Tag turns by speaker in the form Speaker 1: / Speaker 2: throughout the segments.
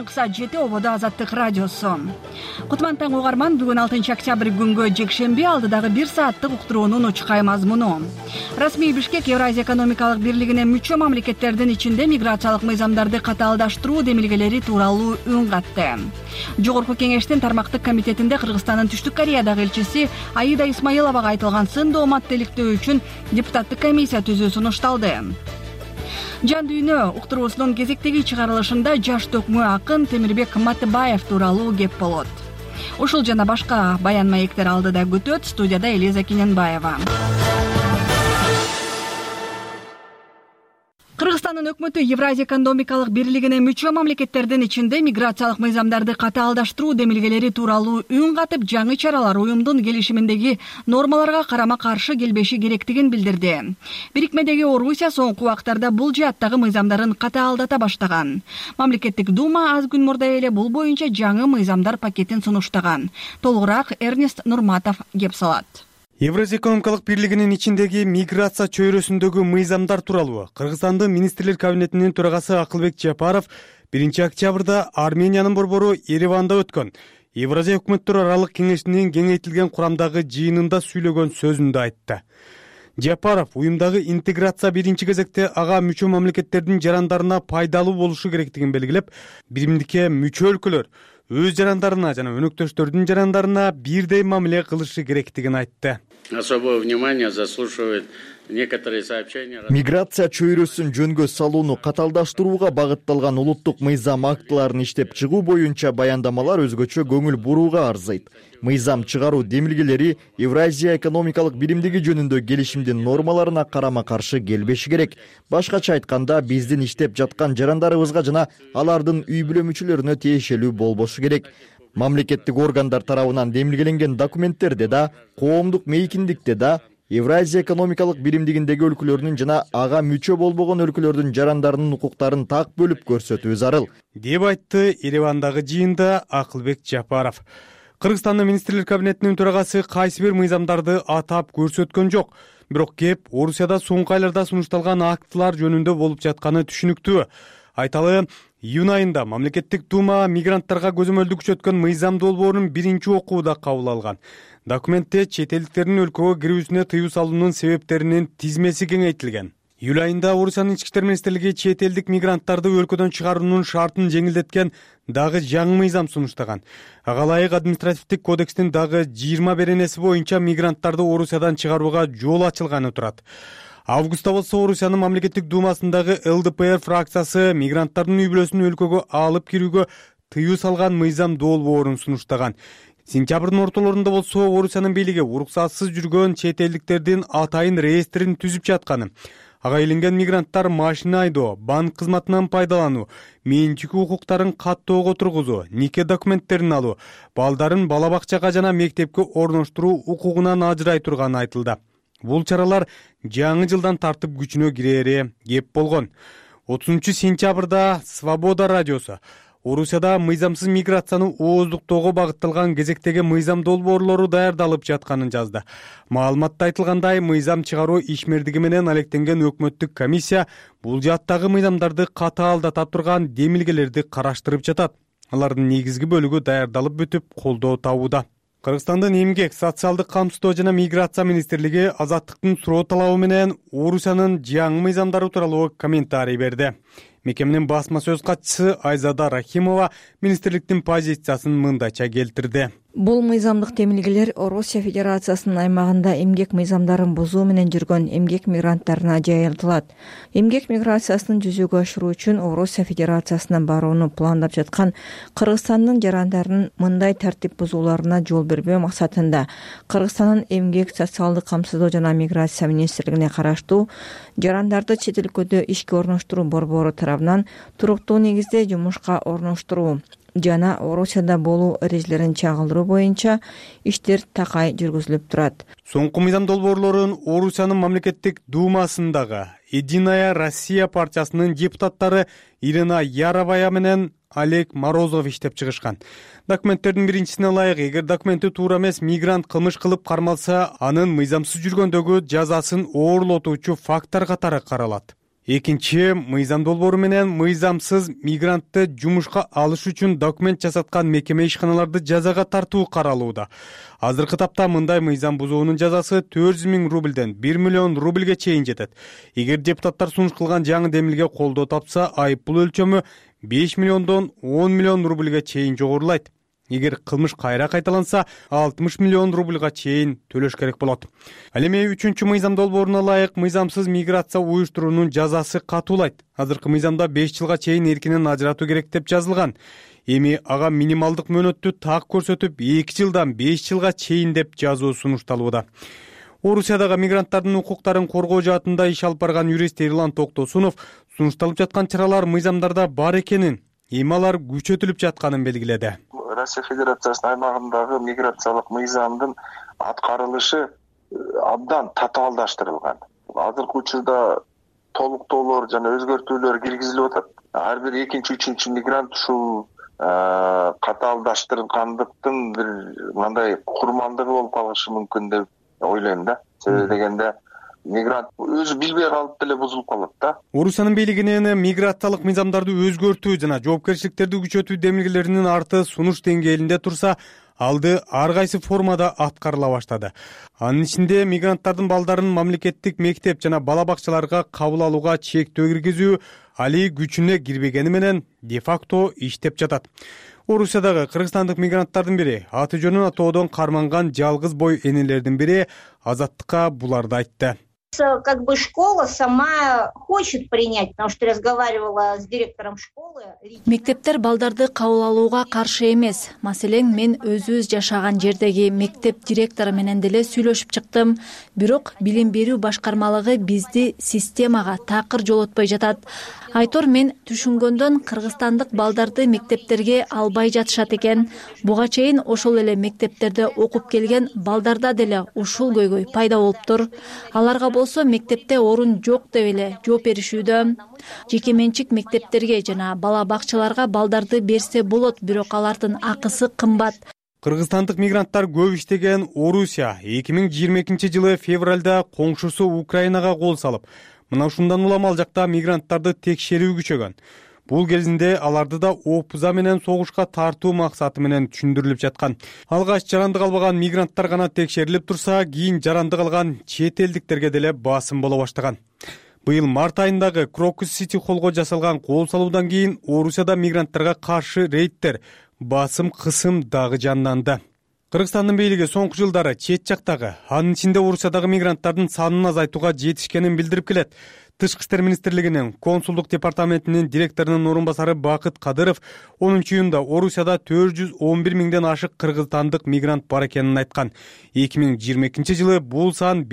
Speaker 1: таңкы саат 7 ободо Азаттык радиосу. Кутман таң угарман, бүгүн 6 октябрь күнгө жекшемби алдыдагы 1 сааттык уктуруунун учкай мазмуну. Расмий Бишкек Евразия экономикалык бирлигине мүчө мамлекеттердин ичинде миграциялык мыйзамдарды катаалдаштыруу демилгелери тууралуу үн катты. Жогорку кеңештин тармактык комитетинде Кыргызстандын Түштүк Кореядагы элчиси Аида Исмаиловага айтылган сын дооматты иликтөө үчүн депутаттык комиссия түзүү сунушталды. Жан дүйнө уктуруусунун кезектеги чыгарылышында жаш төкмө акын Темирбек Матыбаев тууралуу кеп болот. Ушул жана башка баян маектер алдыда күтөт. Студияда Элиза Кененбаева. Кыргызстандын өкмөтү Евразия экономикалык бирлигине мүчө мамлекеттердин ичинде миграциялык мыйзамдарды катаалдаштыруу демилгелери тууралуу үн катып, жаңы чаралар уюмдун келишиминдеги нормаларга карама каршы келбеши керектигин билдирди. Бирикмедеги Орусия соңку убактарда бул жааттагы мыйзамдарын катаалдата баштаган. Мамлекеттик дума аз күн мурда эле бул боюнча жаңы мыйзамдар пакетин сунуштаган. Толугураак Эрнест Нурматов кеп салат.
Speaker 2: Евразия экономикалык бирлигинин ичиндеги миграция чөйрөсүндөгү мыйзамдар тууралуу Кыргызстандын министрлер кабинетинин төрагасы Акылбек Жапаров 1 октябрда Армениянын борбору Ереванда өткөн Евразия өкмөттөр аралык кеңешинин кеңейтилген курамдагы жыйынында сүйлөгөн сөзүндө айтты. Жапаров уюмдагы интеграция биринчи кезекте ага мүчө мамлекеттердин жарандарына пайдалуу болушу керектигин белгилеп, биримдикке мүчө өлкөлөр өз жарандарына жана өнөктөштөрдүн жарандарына бирдей мамиле кылышы керектигин айтты.
Speaker 3: Особое внимание заслуживает некоторые сообщения.
Speaker 4: Миграция чөйрөсүн жөнгө салууну катаалдаштырууга багытталган улуттук мыйзам актыларын иштеп чыгуу боюнча баяндамалар өзгөчө көңүл бурууга арзыйт. Мыйзам чыгаруу демилгелери Евразия экономикалык биримдиги жөнүндө келишимдин нормаларына карама каршы келбеши керек. Башкача айтканда, биздин иштеп жаткан жарандарыбызга жана алардын үй бүлө мүчөлөрүнө тиешелүү болбошу керек. Мамлекеттик органдар тарабынан демилгеленген документтерде да, коомдук мейкиндикте да Евразия экономикалык биримдигиндеги өлкөлөрдүн жана ага мүчө болбогон өлкөлөрдүн жарандарынын укуктарын так бөлүп көрсөтүү зарыл,
Speaker 2: деп айтты Еревандагы жыйында Акылбек Жапаров. Кыргызстандын министрлер кабинетинин төрагасы кайсы бир мыйзамдарды атап көрсөткөн жок. Бирок кеп Орусияда соңку айларда сунушталган актылар жөнүндө болуп жатканы түшүнүктүү. Айталы, июнь айында мамлекеттик дума мигранттарга көзөмөлдү күчөткөн мыйзам долбоорун биринчи окууда кабыл алган. Документте чет элдиктердин өлкөгө кирүүсүнө тыюу салуунун себептеринин тизмеси кеңейтилген. Июль айында Орусиянын ички иштер министрлиги чет элдик мигранттарды өлкөдөн чыгаруунун шартын жеңилдеткен дагы жаңы мыйзам сунуштаган. Ага ылайык административдик кодекстин дагы 20 беренеси боюнча мигранттарды Орусиядан чыгарууга жол ачылганы турат. Августта болсо Орусиянын мамлекеттик думасындагы ЛДПР фракциясы мигранттардын үй бүлөсүн өлкөгө алып кирүүгө тыюу салган мыйзам долбоорун сунуштаган. Сентябрдын ортолорунда болсо Орусиянын бийлиги уруксатсыз жүргөн чет элдиктердин атайын реестрин түзүп жатканы. Ага иленген мигранттар машина айдоо, банк кызматынан пайдалануу, менчик укуктарын каттоого тургузуу, нике документтерин алуу, балдарын бала бакчага жана мектепке орноштуруу укугунан ажырай турганы айтылды. Бул чаралар жаңы жылдан тартып күчүнө кирери кеп болгон. 30 сентябрда Свобода радиосу Орусияда мыйзамсыз миграцияны ооздуктоого багытталган кезектеги мыйзам долбоорлору даярдалып жатканын жазды. Маалыматта айтылгандай, мыйзам чыгаруу ишмердиги менен алектенген өкмөттүк комиссия бул жааттагы мыйзамдарды катаалдата турган демилгелерди караштырып жатат. Алардын негизги бөлүгү даярдалып бүтүп, колдоо табууда. Кыргызстандын эмгек, социалдык камсыздоо жана миграция министрлиги Азаттыктын суроо талабы менен Орусиянын жаңы мыйзамдары тууралуу комментарий берди. Мекеменин басма сөз катчысы Айзада Рахимова министрликтин позициясын мындайча келтирди.
Speaker 5: Бул мыйзамдык демилгелер Орусия Федерациясынын аймагында эмгек мыйзамдарын бузуу менен жүргөн эмгек мигранттарына жайылтылат. Эмгек миграциясын жүзөгө ашыруу үчүн Орусия Федерациясына барууну пландап жаткан Кыргызстандын жарандарынын мындай тартип бузууларына жол бербөө максатында Кыргызстандын эмгек, социалдык камсыздоо жана миграция министрлигине караштуу жарандарды чет өлкөдө ишке орноштуруу борбору тарабынан туруктуу негизде жумушка орноштуруу жана Орусияда болуу эрежелерин чагылдыруу боюнча иштер такай жүргүзүлүп турат.
Speaker 2: Соңку мыйзам долбоорлорун Орусиянын мамлекеттик думасындагы Единая Россия партиясынын депутаттары Ирина Яровая менен Олег Морозов иштеп чыгышкан. Документтердин биринчисине ылайык, эгер документи туура эмес мигрант кылмыш кылып кармалса, анын мыйзамсыз жүргөндөгү жазасын оорлотуучу фактор катары каралат. Экинчи, мыйзам долбоору менен мыйзамсыз мигрантты жумушка алыш үчүн документ жасаткан мекеме ишканаларды жазага тартуу каралууда. Азыркы тапта мындай мыйзам бузуунун жазасы 400 000 рубльден 1 миллион рубльге чейин жетет. Эгер депутаттар сунуш кылган жаңы демилге колдоо тапса, айыппул өлчөмү 5 миллиондон 10 миллион рубльге чейин жогорулайт. Эгер кылмыш кайра кайталанса, 60 миллион рубльга чейин төлөш керек болот. Ал эми 3-чү мыйзам долбооруна ылайык мыйзамсыз миграция уюштуруунун жазасы катуулайт. Азыркы мыйзамда 5 жылга чейин эркинен ажыратуу керек деп жазылган. Эми ага минималдык мөөнөттү так көрсөтүп 2 жылдан 5 жылга чейин деп жазуу сунушталууда. Орусиядагы мигранттардын укуктарын коргоо жаатында иш алып барган юрист Эрлан Токтосунов сунушталып жаткан чаралар мыйзамдарда бар экенин, эми алар күчөтүлүп жатканын белгиледи.
Speaker 6: Россия Федерациясынын аймагындагы миграциялык мыйзамдын аткарылышы абдан татаалдаштырылган. Азыркы учурда толуктоолор жана өзгөртүүлөр киргизилип атат. Ар бир экинчи, үчүнчү мигрант ушул катаалдаштырылгандыктын бир мындай курмандыгы болуп калышы мүмкүн деп ойлойм да. Себеби дегенде мигрант өзү билбей калып деле бузулуп калат да.
Speaker 2: Орусиянын бийлигинин миграциялык мыйзамдарды өзгөртүү жана жоопкерчиликтерди күчөтүү демилгелеринин арты сунуш деңгээлинде турса, алды ар кайсы формада аткарыла баштады. Анын ичинде мигранттардын балдарын мамлекеттик мектеп жана бала бакчаларга кабыл алууга чектөө киргизүү али күчүнө кирбегени менен де-факто иштеп жатат. Орусиядагы кыргызстандык мигранттардын бири, аты жөнүн атоодон карманган жалгыз бой энелердин бири Азаттыкка буларды айтты.
Speaker 7: Как бы школа сама хочет принять, потому что разговаривала с директором школы.
Speaker 8: Мектептер балдарды кабыл алууга каршы эмес. Маселен, мен өзүбүз жашаган жердеги мектеп директору менен деле сүйлөшүп чыктым. Бирок билим берүү башкармалыгы бизди системага такыр жолотпой жатат. Айтор, мен түшүнгөндөн кыргызстандык балдарды мектептерге албай жатышат экен. Буга чейин ошол эле мектептерде окуп келген балдарда деле ушул көйгөй пайда болуптур. Аларга болсо мектепте орун жок деп эле жооп беришүүдө. Жеке менчик мектептерге жана бала бакчаларга балдарды берсе болот, бирок алардын акысы кымбат.
Speaker 2: Кыргызстандык мигранттар көп иштеген Орусия 2022-жылы февралда коңшусу Украинага кол салып, мына ушундан улам ал жакта мигранттарды текшерүү күчөгөн. Бул кезинде аларды да опуза менен согушка тартуу максаты менен түшүндүрүлүп жаткан. Алгач жарандык албаган мигранттар гана текшерилип турса, кийин жарандык алган чет элдиктерге деле басым боло баштаган. Быйыл март айындагы Крокус Сити холлго жасалган кол салуудан кийин Орусияда мигранттарга каршы рейдтер, басым кысым дагы жанданды. Кыргызстандын бийлиги соңку жылдары чет жактагы, анын ичинде Орусиядагы мигранттардын санын азайтууга жетишкенин билдирип келет. Тышкы иштер министрлигинин консулдук департаментинин директорунун орун басары Бакыт Кадыров 10-июнда Орусияда 411 миңден ашык кыргызстандык мигрант бар экенин айткан. 2022-жылы бул сан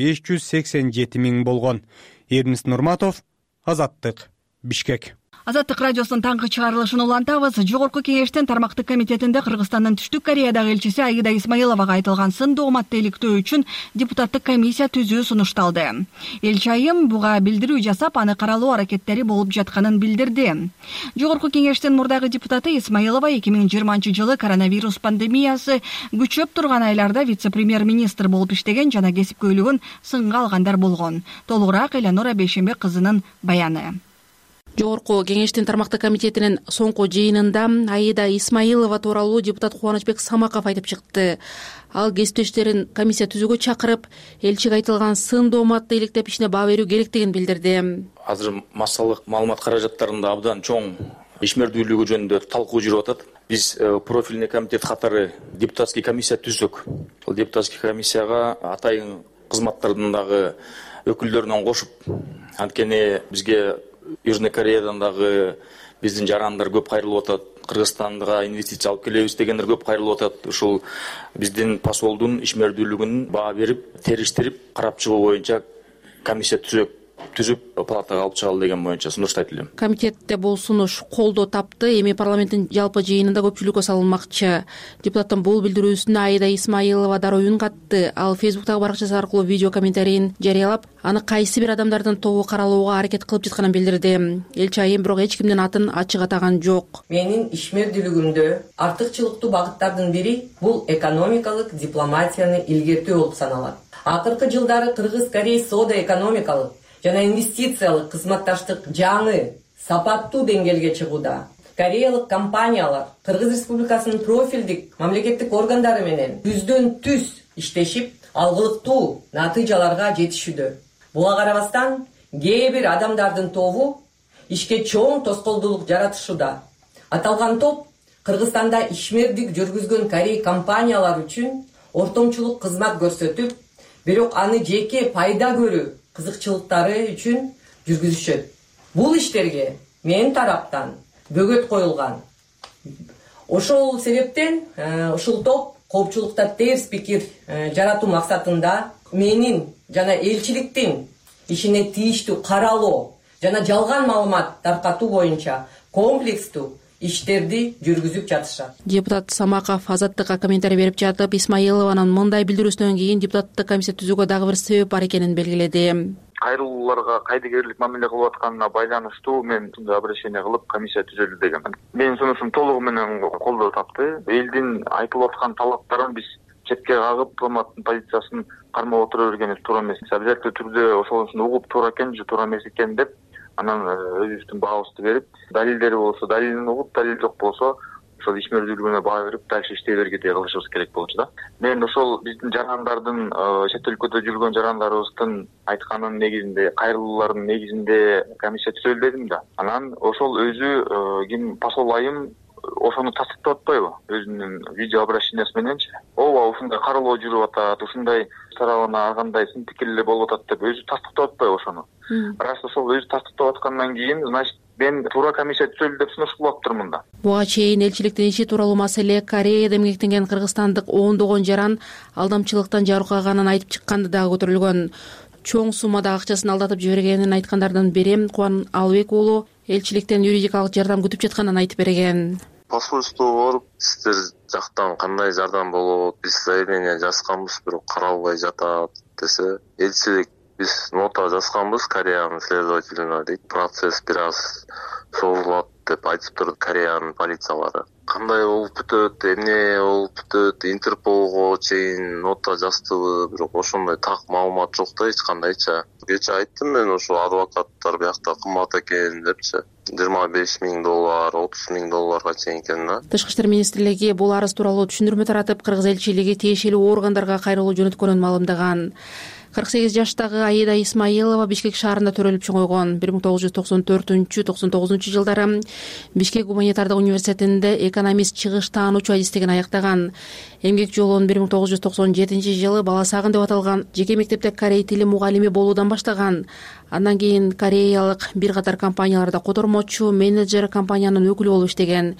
Speaker 2: 587 миң болгон. Эрнис Нурматов, Азаттык, Бишкек.
Speaker 1: Азаттык радиосунун таңкы чыгарылышын улантабыз. Жогорку кеңештин тармактык комитетинде Кыргызстандын Түштүк Кореядагы элчиси Аида Исмаиловага айтылган сын дооматты иликтөө үчүн депутаттык комиссия түзүү сунушталды. Элчи айым буга билдирүү жасап, аны каралуу аракеттери болуп жатканын билдирди. Жогорку кеңештин мурдагы депутаты Исмаилова 2020-жылы коронавирус пандемиясы күчөп турган айларда вице-премьер-министр болуп иштеген жана кесипкөйлүгүн сынга алгандар болгон. Толугураак Элеонора Бейшембек кызынын баяны.
Speaker 9: Жогорку кеңештин тармактык комитетинин соңку жыйынында Аида Исмаилова тууралуу депутат Кубанычбек Самаков айтып чыкты. Ал кесиптештерин комиссия түзүүгө чакырып, элчиге айтылган сын дооматты иликтеп ишине баа берүү керектигин билдирди.
Speaker 10: Азыр массалык маалымат каражаттарында абдан чоң ишмердүүлүгү жөнүндө талкуу жүрүп атат. Биз профильный комитет катары депутатский комиссия түздүк. Ал депутатский комиссияга атайын кызматтардын дагы өкүлдөрүнөн кошуп, анткени бизге Южный Кореядан дагы биздин жарандар көп кайрылып атат. Кыргызстанга инвестиция алып келебиз дегендер көп кайрылып атат. Ушул биздин посолдун ишмердүүлүгүн баа берип, териштирип, карап чыгуу боюнча комиссия түзүп палатага алып чыгалы деген боюнча сунуштайт элем.
Speaker 9: Комитетте бул сунуш колдоо тапты. Эми парламенттин жалпы жыйынында көпчүлүккө салынмакчы. Депутаттын бул билдирүүсүнө Аида Исмаилова дароо үн катты. Ал Фейсбуктагы баракчасы аркылуу видео комментарийин жарыялап, аны кайсы бир адамдардын тобу каралууга аракет кылып жатканын билдирди. Элчи айым бирок эч кимдин атын ачык атаган жок.
Speaker 11: Менин ишмердүүлүгүмдө артыкчылыктуу багыттардын бири бул экономикалык дипломатияны илгертүү болуп саналат. Акыркы жылдары Кыргыз-Корей соода экономикалык жана инвестициялык кызматташтык жаңы сапаттуу деңгээлге чыгууда. Кореялык компаниялар Кыргыз Республикасынын профилдик мамлекеттик органдары менен түздөн-түз иштешип, алгылыктуу натыйжаларга жетишүүдө. Буга карабастан кээ бир адамдардын тобу ишке чоң тоскоолдуулук жаратышууда. Аталган топ Кыргызстанда ишмердик жүргүзгөн корей компаниялар үчүн ортомчулук кызмат көрсөтүп, бирок аны жеке пайда көрүү кызыкчылыктары үчүн жүргүзүшөт. Бул иштерге менин тараптан бөгөт коюлган. Ошол себептен ушул топ коопчулукта терс пикир жаратуу максатында менин жана элчиликтин ишине тийиштүү каралоо жана жалган маалымат таркатуу боюнча комплекстүү иштерди жүргүзүп жатышат.
Speaker 9: Депутат Самаков Азаттыкка комментарий берип жатып, Исмаилованын мындай билдирүүсүнөн кийин депутаттык комиссия түзүүгө дагы бир себеп бар экенин белгиледи.
Speaker 12: Кайрылууларга кайдыгерлик мамиле кылып атканына байланыштуу мен ушундай обращение кылып комиссия түзөлдү деген. Менин сунушум толугу менен колдоо тапты. Элдин айтылып аткан талаптарын биз четке кагып, дипломаттын позициясын кармап отура бергенибиз туура эмес. Обязательный түрдө ошонусун угуп туура экен же туура эмес экен деп, анан өзүбүздүн баабызды берип, далилдери болсо далилин угуп, далил жок болсо ошол ишмердүүлүгүнө баа берип, дальше иштей бергедей кылышыбыз керек болчу да. Мен ошол биздин жарандардын, чет өлкөдө жүргөн жарандарыбыздын айтканын негизинде, кайрылуулардын негизинде комиссия түзөлдү дедим да. Анан ошол өзү ким посол айым ошону тастыктап атпайбы өзүнүн видео обращениясы мененчи. Ооба, ушундай каралоо жүрүп атат, ушундай тарабына ар кандай сын пикирлер болуп атат деп өзү тастыктап атпайбы ошону. Раз ошол өзү тастыктап аткандан кийин, значит, мен туура комиссия түзөлдү деп сунуш кылып атыптырмын да.
Speaker 9: Буга чейин элчиликтин иши тууралуу маселе Кореяда эмгектенген кыргызстандык ондогон жаран алдамчылыктан жарыкаганын айтып чыкканды дагы көтөрүлгөн. Чоң суммада акчасын алдатып жибергенин айткандардын бири Кубан Албек уулу элчиликтен юридикалык жардам күтүп жатканын айтып берген.
Speaker 13: Посольствого барып, сиздер жактан кандай жардам болот, биз заявление жазганбыз, бирок каралбай жатат десе, элчилик биз нота жазганбыз Кореянын следователине дейт, процесс бир аз созулат деп айтыптыр Кореянын полициялары. Кандай болуп бүтөт, эмне болуп бүтөт, Интерполго чейин нота жаздыбы, бирок ошондой так маалымат жок да, эч кандайча. Кече айттым мен, ошо адвокаттар биякта кымбат экен депчи. $25,000, $30,000 чейин экен да.
Speaker 9: Тышкы иштер министрлиги бул арыз тууралуу түшүндүрмө таратып, кыргыз элчилиги тиешелүү органдарга кайрылуу жөнөткөнүн маалымдаган. 48 жаштагы Аида Исмаилова Бишкек шаарында төрөлүп чоңойгон. 1994-99 жылдары Бишкек гуманитардык университетинде экономист чыгыш таануучу адистигин аяктаган. Эмгек жолун 1997 жылы Баласагын деп аталган жеке мектепте корей тили мугалими болуудан баштаган. Андан кийин кореялык бир катар компанияларда котормочу, менеджер, компаниянын өкүлү болуп иштеген.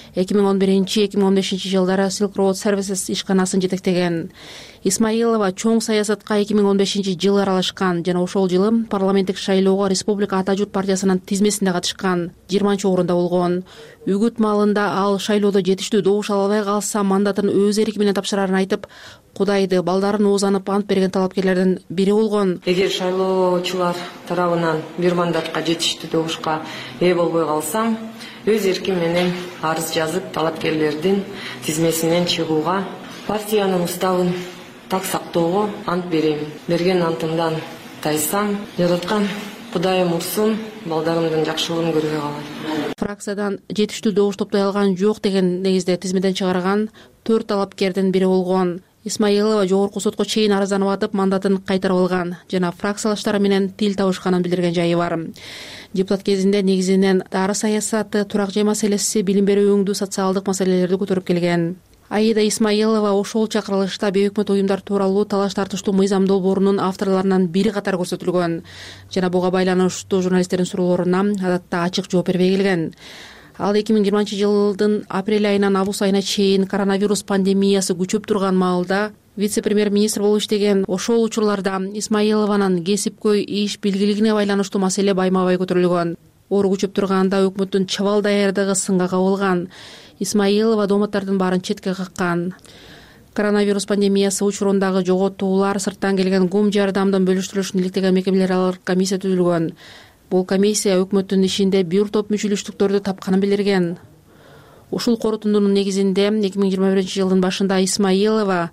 Speaker 9: 2011-2015 жылдары Silk Road Services ишканасын жетектеген. Исмаилова чоң саясатка 2015 жылы аралашкан жана ошол жылы парламенттик шайлоого Республика Ата журт партиясынын тизмесинде катышкан. 20-орунда болгон. Үгүт маалында ал шайлоодо жетиштүү добуш ала албай калса мандатын өз эрки менен тапшырарын айтып, Кудайды балдарын оозанып ант берген талапкерлердин бири болгон.
Speaker 11: Эгер шайлоочулар тарабынан бир мандатка жетиштүү добушка ээ болбой калсам, өз эрким менен арыз жазып талапкерлердин тизмесинен чыгууга, партиянын уставын так сактоого ант берем. Берген антымдан тайсам, жараткан Кудайым урсун, балдарымдын жакшылыгын көрбөй калам.
Speaker 9: Фракциядан жетиштүү добуш топтой алган жок деген негизде тизмеден чыгарган 4 талапкердин бири болгон. Исмаилова жогорку сотко чейин арызданып атып, мандатын кайтарып алган жана фракциялаштары менен тил табышканын билдирген жайы бар. Депутат кезинде негизинен дары саясаты, турак жай маселеси, билим берүү өңдүү социалдык маселелерди көтөрүп келген. Аида Исмаилова ошол чакырылышта бейөкмөт уюмдар тууралуу талаш тартыштуу мыйзам долбоорунун авторлорунан бири катары көрсөтүлгөн жана буга байланыштуу журналисттердин суроолоруна адатта ачык жооп бербей келген. Ал 2020 жылдын апрель айынан август айына чейин коронавирус пандемиясы күчөп турган маалда вице-премьер-министр болуп иштеген. Ошол учурларда Исмаилованын кесипкөй иш билгилигине байланыштуу маселе байма-бай көтөрүлгөн. Оору күчөп турганда өкмөттүн чабал даярдыгы сынга кабылган. Исмаилова дооматтардын баарын четке каккан. Коронавирус пандемиясы учурундагы жоготуулар, сырттан келген гум жардамдын бөлүштүрүлүшүн иликтеген мекемелер аралык комиссия түзүлгөн. Бул комиссия өкмөттүн ишинде бир топ мүчөлүштүктөрдү тапканын билдирген. Ушул корутундунун негизинде 2021 жылдын башында Исмаилова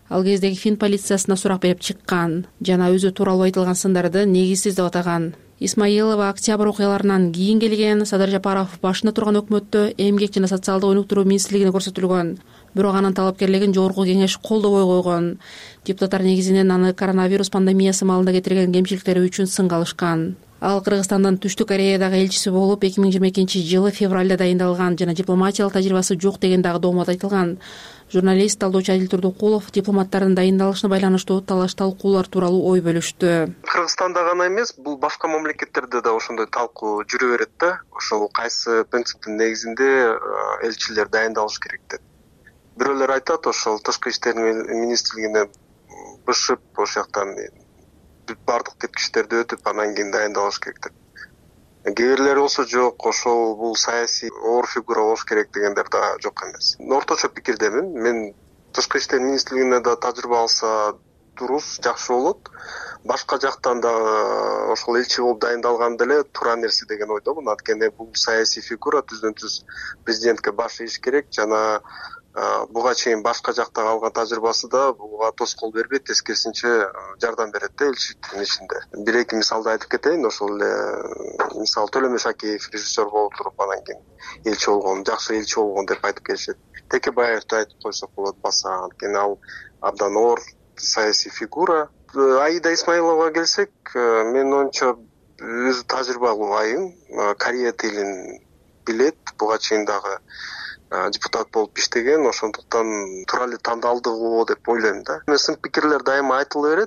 Speaker 9: Ал кездеги Фин полициясына сурак берип чыккан жана өзү тууралуу айтылган сындарды негизсиз деп атаган. Исмаилова октябрь окуяларынан кийин келген. Садыр Жапаров башында турган өкмөттө эмгек жана социалдык өнүктүрүү министрлигине көрсөтүлгөн. Бирок анын талапкерлигин жогорку кеңеш колдобой койгон. Депутаттар негизинен аны коронавирус пандемиясы маалында кетирген кемчиликтери үчүн сынга алышкан. Ал Кыргызстандын Түштүк Кореядагы элчиси болуп 2022-жылы февралда дайындалган жана дипломатиялык тажрыйбасы жок деген дагы доомат айтылган. Журналист талдоочу Адил Турдукулов дипломаттардын дайындалышына байланыштуу талаш талкуулар тууралуу ой бөлүштү.
Speaker 14: Кыргызстанда гана эмес, бул башка мамлекеттерде да ошондой талкуу жүрө берет да. Ошол кайсы принциптин негизинде элчилер дайындалыш керек деп. Бирөөлөр айтат, ошол тышкы иштер министрлигине бышып, ошол жактан бардык тепкичтерди өтүп, анан кийин дайындалыш керек деп. Кээ бирлер болсо жок, ошол бул саясий оор фигура болуш керек дегендер да жок эмес. Орточо пикирдемин. Мен тышкы иштер министрлигине да тажрыйба алса дурус, жакшы болот. Башка жактан да ошол элчи болуп дайындалган деле туура нерсе деген ойдомун. Анткени бул саясий фигура түздөн-түз президентке баш ийиш керек жана буга чейин башка жакта алган тажрыйбасы да буга тоскоол бербейт, тескерисинче жардам берет да элчиликтин ишинде. Бир-эки мисалды айтып кетейин. Ошол эле мисалы Төлөмөш Шакеев режиссер болуп туруп анан кийин элчи болгон, жакшы элчи болгон деп айтып келишет. Текебаевди айтып койсок болот баса, анткени ал абдан оор саясий фигура. Аида Исмаиловага келсек, менин оюмча өзү тажрыйбалуу айым, Корея тилин билет, буга чейин дагы депутат болуп иштеген, ошондуктан туура эле тандалдыгы деп ойлойм да. Сын пикирлер дайыма айтыла берет,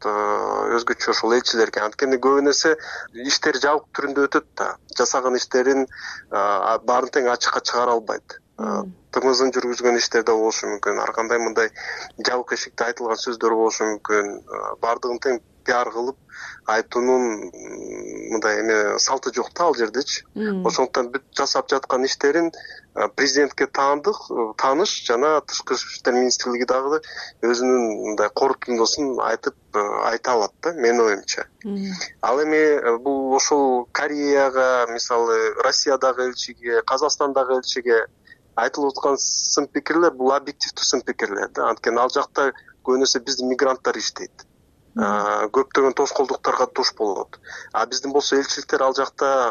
Speaker 14: өзгөчө ошол элчилерге, анткени көбүн эсе иштер жабык түрүндө өтөт да. Жасаган иштерин баарын тең ачыкка чыгара албайт. Тымызын жүргүзгөн иштерде болушу мүмкүн, ар кандай мындай жабык эшикте айтылган сөздөр болушу мүмкүн. Бардыгын тең пиар кылып айтуунун мындай эме салты жок да ал жердечи. Ошондуктан бүт жасап жаткан иштерин президентке тааныш жана тышкы иштер министрлиги дагы өзүнүн мындай корутундусун айта алат да, менин оюмча. Ал эми бул ошол Кореяга, мисалы Россиядагы элчиге, Казакстандагы элчиге айтылып аткан сын пикирлер бул объективдүү сын пикирлер да. Анткени ал жакта көбүн эсе биздин мигранттар иштейт. Көптөгөн тоскоолдуктарга туш болот. А биздин болсо элчиликтер ал жакта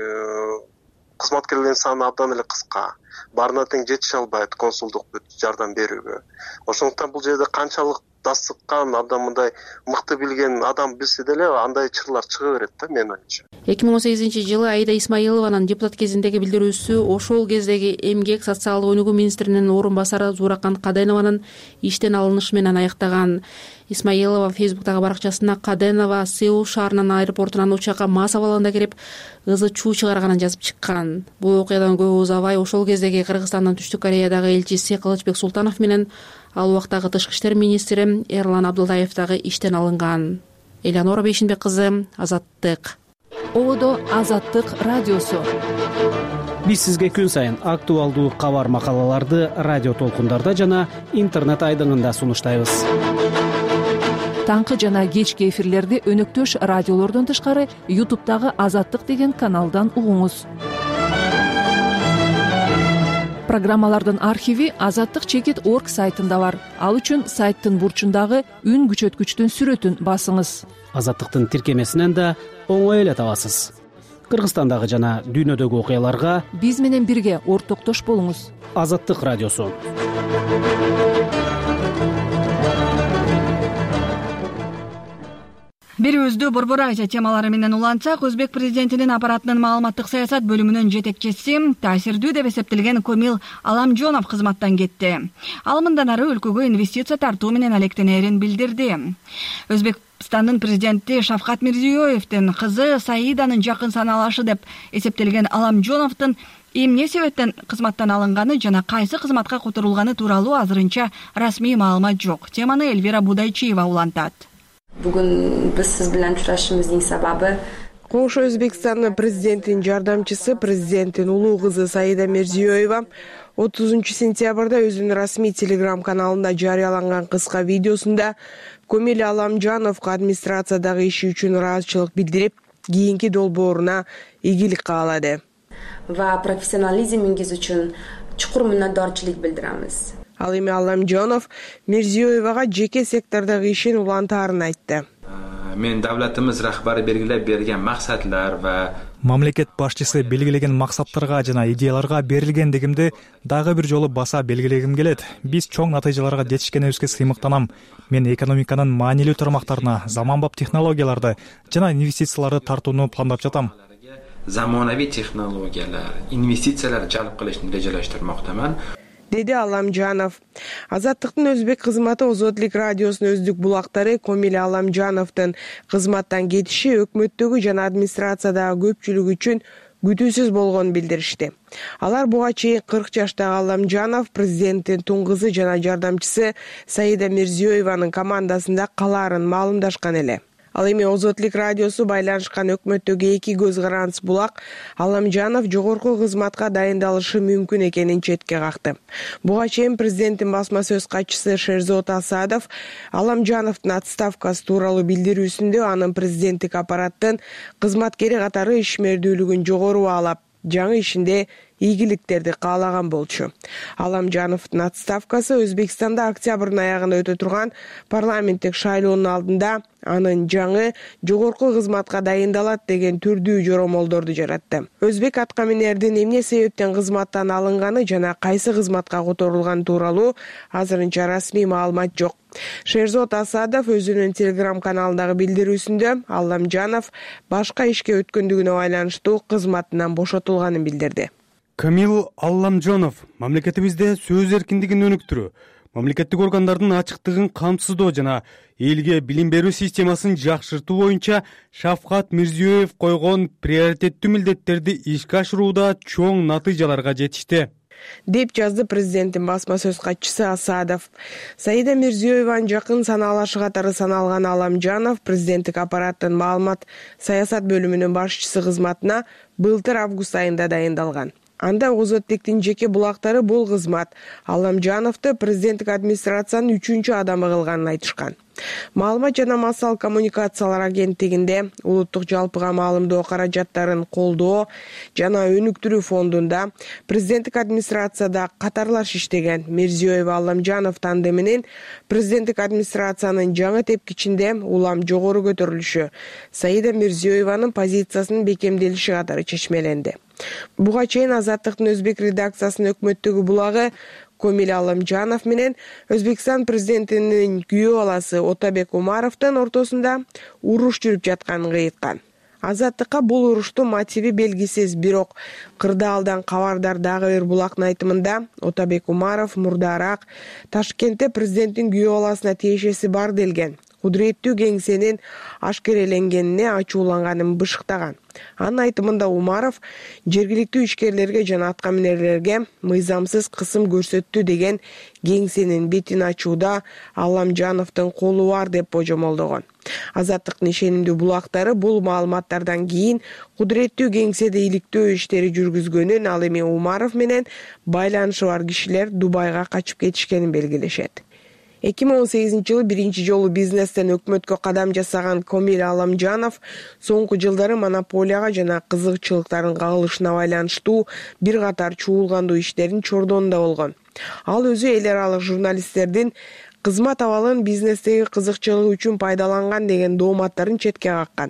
Speaker 14: кызматкерлердин саны абдан эле кыска. Баарына тең жетише албайт консулдук жардам берүүгө. Ошондуктан бул жерде канчалык дасыккан, абдан мындай мыкты билген адам билсе деле андай чырлар чыга берет да, менин оюмча.
Speaker 9: 2018-жылы Аида Исмаилованын депутат кезиндеги билдирүүсү ошол кездеги эмгек социалдык өнүгүү министринин орун басары Зууракан Каденованын иштен алынышы менен аяктаган. Исмаилова Фейсбуктагы баракчасына Каденова Сеул шаарынын аэропортунан учакка мас абалында кирип, ызы чуу чыгарганын жазып чыккан. Бул окуядан көп узабай ошол кездеги Кыргызстандын Түштүк Кореядагы элчиси Кылычбек Султанов менен ал убактагы тышкы иштер министри Эрлан Абдулдаев дагы иштен алынган. Элеонора Бейшинбек кызы, Азаттык.
Speaker 15: Одо Азаттык радиосу.
Speaker 16: Биз сизге күн сайын актуалдуу кабар макалаларды радио толкундарда жана интернет айдыңында сунуштайбыз.
Speaker 15: Таңкы жана кечки эфирлерди өнөктөш радиолордон тышкары YouTube'дагы Азаттык деген каналдан угуңуз. Программалардын архиви azattik.org сайтында бар. Ал үчүн сайттын бурчундагы үн күчөткүчтүн сүрөтүн басыңыз.
Speaker 16: Азаттыктын тиркемесинен да оңой эле табасыз. Кыргызстандагы жана дүйнөдөгү окуяларга
Speaker 15: биз менен бирге ортоктош болуңуз.
Speaker 16: Азаттык радиосу.
Speaker 1: Бирибиздүү Борбор Азия темалары менен улантсак, Өзбек президентинин аппаратынын маалыматтык саясат бөлүмүнүн жетекчиси таасирдүү деп эсептелген Комил Аламжонов кызматтан кетти. Ал мындан ары өлкөгө инвестиция тартуу менен алектенерин билдирди. Өзбекстандын президенти Шавкат Мирзиёевдин кызы Саиданын жакын саналашы деп эсептелген Аламжоновдун эмне себептен кызматтан алынганы жана кайсы кызматка которулганы тууралуу азырынча расмий маалымат жок. Теманы Эльвира Будайчиева улантат.
Speaker 17: Бүгүн биз сиз менен учурашуубуздун сабабы
Speaker 18: Кош Өзбекстандын президентинин жардамчысы, президенттин улуу кызы Саида Мирзиёева 30 сентябрда өзүнүн расмий телеграм каналында жарыяланган кыска видеосунда Комил Аламжановго администрациядагы иши үчүн ыраазычылык билдирип, кийинки долбооруна ийгилик каалады.
Speaker 17: Ва профессионализмиңиз үчүн чукур мүнөттөрчүлүк билдиребиз.
Speaker 18: Ал эми Алламжанов Мирзиёевага жеке сектордогу ишин улантаарын айтты.
Speaker 19: Мен давлатыбыз рахбары белгилеп берген максатлар ва
Speaker 20: мамлекет башчысы белгилеген максаттарга жана идеяларга берилгендигимди дагы бир жолу баса белгилегим келет. Биз чоң натыйжаларга жетишкенибизге сыймыктанам. Мен экономиканын маанилүү тармактарына заманбап технологияларды жана инвестицияларды тартууну пландап жатам.
Speaker 19: Zamonaviy texnologiyalar, investitsiyalar jalb qilishni rejalashtirmoqdaman,
Speaker 18: деди Алламжанов. Азаттыктын өзбек кызматы Озотлик радиосунун өздүк булактары Комил Алламжановдун кызматтан кетиши өкмөттөгү жана администрациядагы көпчүлүк үчүн күтүүсүз болгонун билдиришти. Алар буга чейин 40 жаштагы Алламжанов президенттин туң кызы жана жардамчысы Саида Мирзиёеванын командасында калаарын маалымдашкан эле. Ал эми Озотлик радиосу байланышкан өкмөттөгү эки көз карандыс булак Алламжанов жогорку кызматка дайындалышы мүмкүн экенин четке какты. Буга чейин президенттин басма сөз катчысы Шерзот Асадов Алламжановдун отставкасы тууралуу билдирүүсүндө анын президенттик аппараттын кызматкери катары ишмердүүлүгүн жогору баалап, жаңы ишинде ийгиликтерди каалаган болчу. Алламжановдун отставкасы Өзбекстанда октябрдын аягында өтө турган парламенттик шайлоонун алдында анын жаңы жогорку кызматка дайындалат деген түрдүү жоромолдорду жаратты. Өзбек аткаминердин эмне себептен кызматтан алынганы жана кайсы кызматка которулганы тууралуу азырынча расмий маалымат жок. Шерзот Асадов өзүнүн Telegram каналындагы билдирүүсүндө Алламжанов башка ишке өткөндүгүнө байланыштуу кызматынан бошотулганын билдирди.
Speaker 2: Камил Алламжанов мамлекетибизде сөз эркиндигин өнүктүрүү, мамлекеттик органдардын ачыктыгын камсыздоо жана элге билим берүү системасын жакшыртуу боюнча Шавкат Мирзиёев койгон приоритеттүү милдеттерди ишке ашырууда чоң натыйжаларга жетишти,
Speaker 18: деп жазды президенттин басма сөз катчысы Асадов. Саида Мирзиёеванын жакын санаалашы катары саналган Алламжанов президенттик аппараттын маалымат саясат бөлүмүнүн башчысы кызматына былтыр август айында дайындалган. Анда Озотликтин жеке булактары бул кызмат Алламжановду президенттик администрациянын 3-чү адамы кылганын айтышкан. Маалымат жана массалык коммуникациялар агенттигинде улуттук жалпыга маалымдоо каражаттарын колдоо жана өнүктүрүү фондунда президенттик администрацияда катарлаш иштеген Мирзиёева Алламжанов тандеминин президенттик администрациянын жаңы тепкичинде улам жогору көтөрүлүшү Саида Мирзиёеванын позициясынын бекемделиши катары чечмеленди. Буга чейин Азаттыктын өзбек редакциясынын өкмөттөгү булагы Комил Алламжанов менен Өзбекстан президентинин күйөө баласы Отабек Умаровдун ортосунда уруш жүрүп жатканын кыйыткан. Азаттыкка бул уруштун мотиви белгисиз, бирок кырдаалдан кабардар дагы бир булактын айтымында Отабек Умаров мурдараак Ташкентте президенттин күйөө баласына тиешеси бар делген кудуреттүү кеңсенин ашкереленгенине ачууланганын бышыктаган. Анын айтымында Умаров жергиликтүү ишкерлерге жана аткаминерлерге мыйзамсыз кысым көрсөттү деген кеңсенин бетин ачууда Алламжановдун колу бар деп божомолдогон. Азаттыктын ишенимдүү булактары бул маалыматтардан кийин кудуреттүү кеңседе иликтөө иштери жүргүзгөнүн, ал эми Умаров менен байланышы бар кишилер Дубайга качып кетишкенин белгилешет. 2018-жылы биринчи жолу бизнестен өкмөткө кадам жасаган Комил Алламжанов соңку жылдары монополияга жана кызыкчылыктардын кагылышына байланыштуу бир катар чуулгандуу иштердин чордонунда болгон. Ал өзү эл аралык журналисттердин кызмат абалын бизнестеги кызыкчылыгы үчүн пайдаланган деген дооматтарын четке каккан.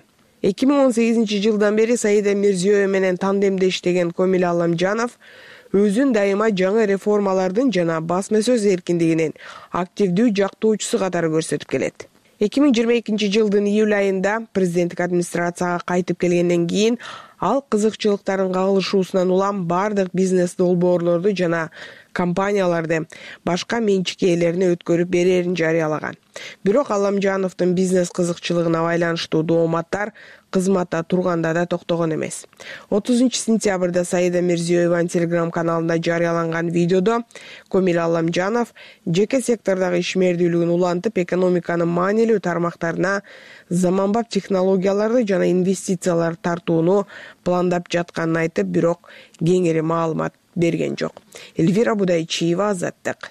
Speaker 18: 2018-жылдан бери Саида Мирзиёева менен тандемде иштеген Комил Алламжанов өзүн дайыма жаңы реформалардын жана басма сөз эркиндигинин активдүү жактоочусу катары көрсөтүп келет. 2022-жылдын июль айында президенттик администрацияга кайтып келгенден кийин ал кызыкчылыктардын кагылышуусунан улам бардык бизнес долбоорлорду жана компанияларды башка менчик ээлерине өткөрүп берерин жарыялаган. Бирок Алламжановдун бизнес кызыкчылыгына байланыштуу дооматтар кызматта турганда да токтогон эмес. 30-сентябрда Саида Мирзиёеванын Telegram каналында жарыяланган видеодо Комил Алламжанов жеке сектордогу ишмердүүлүгүн улантып, экономиканын маанилүү тармактарына заманбап технологияларды жана инвестициялар тартууну пландап жатканын айтып, бирок кеңири маалымат берген жок. Эльвира Будайчиева, Азаттык.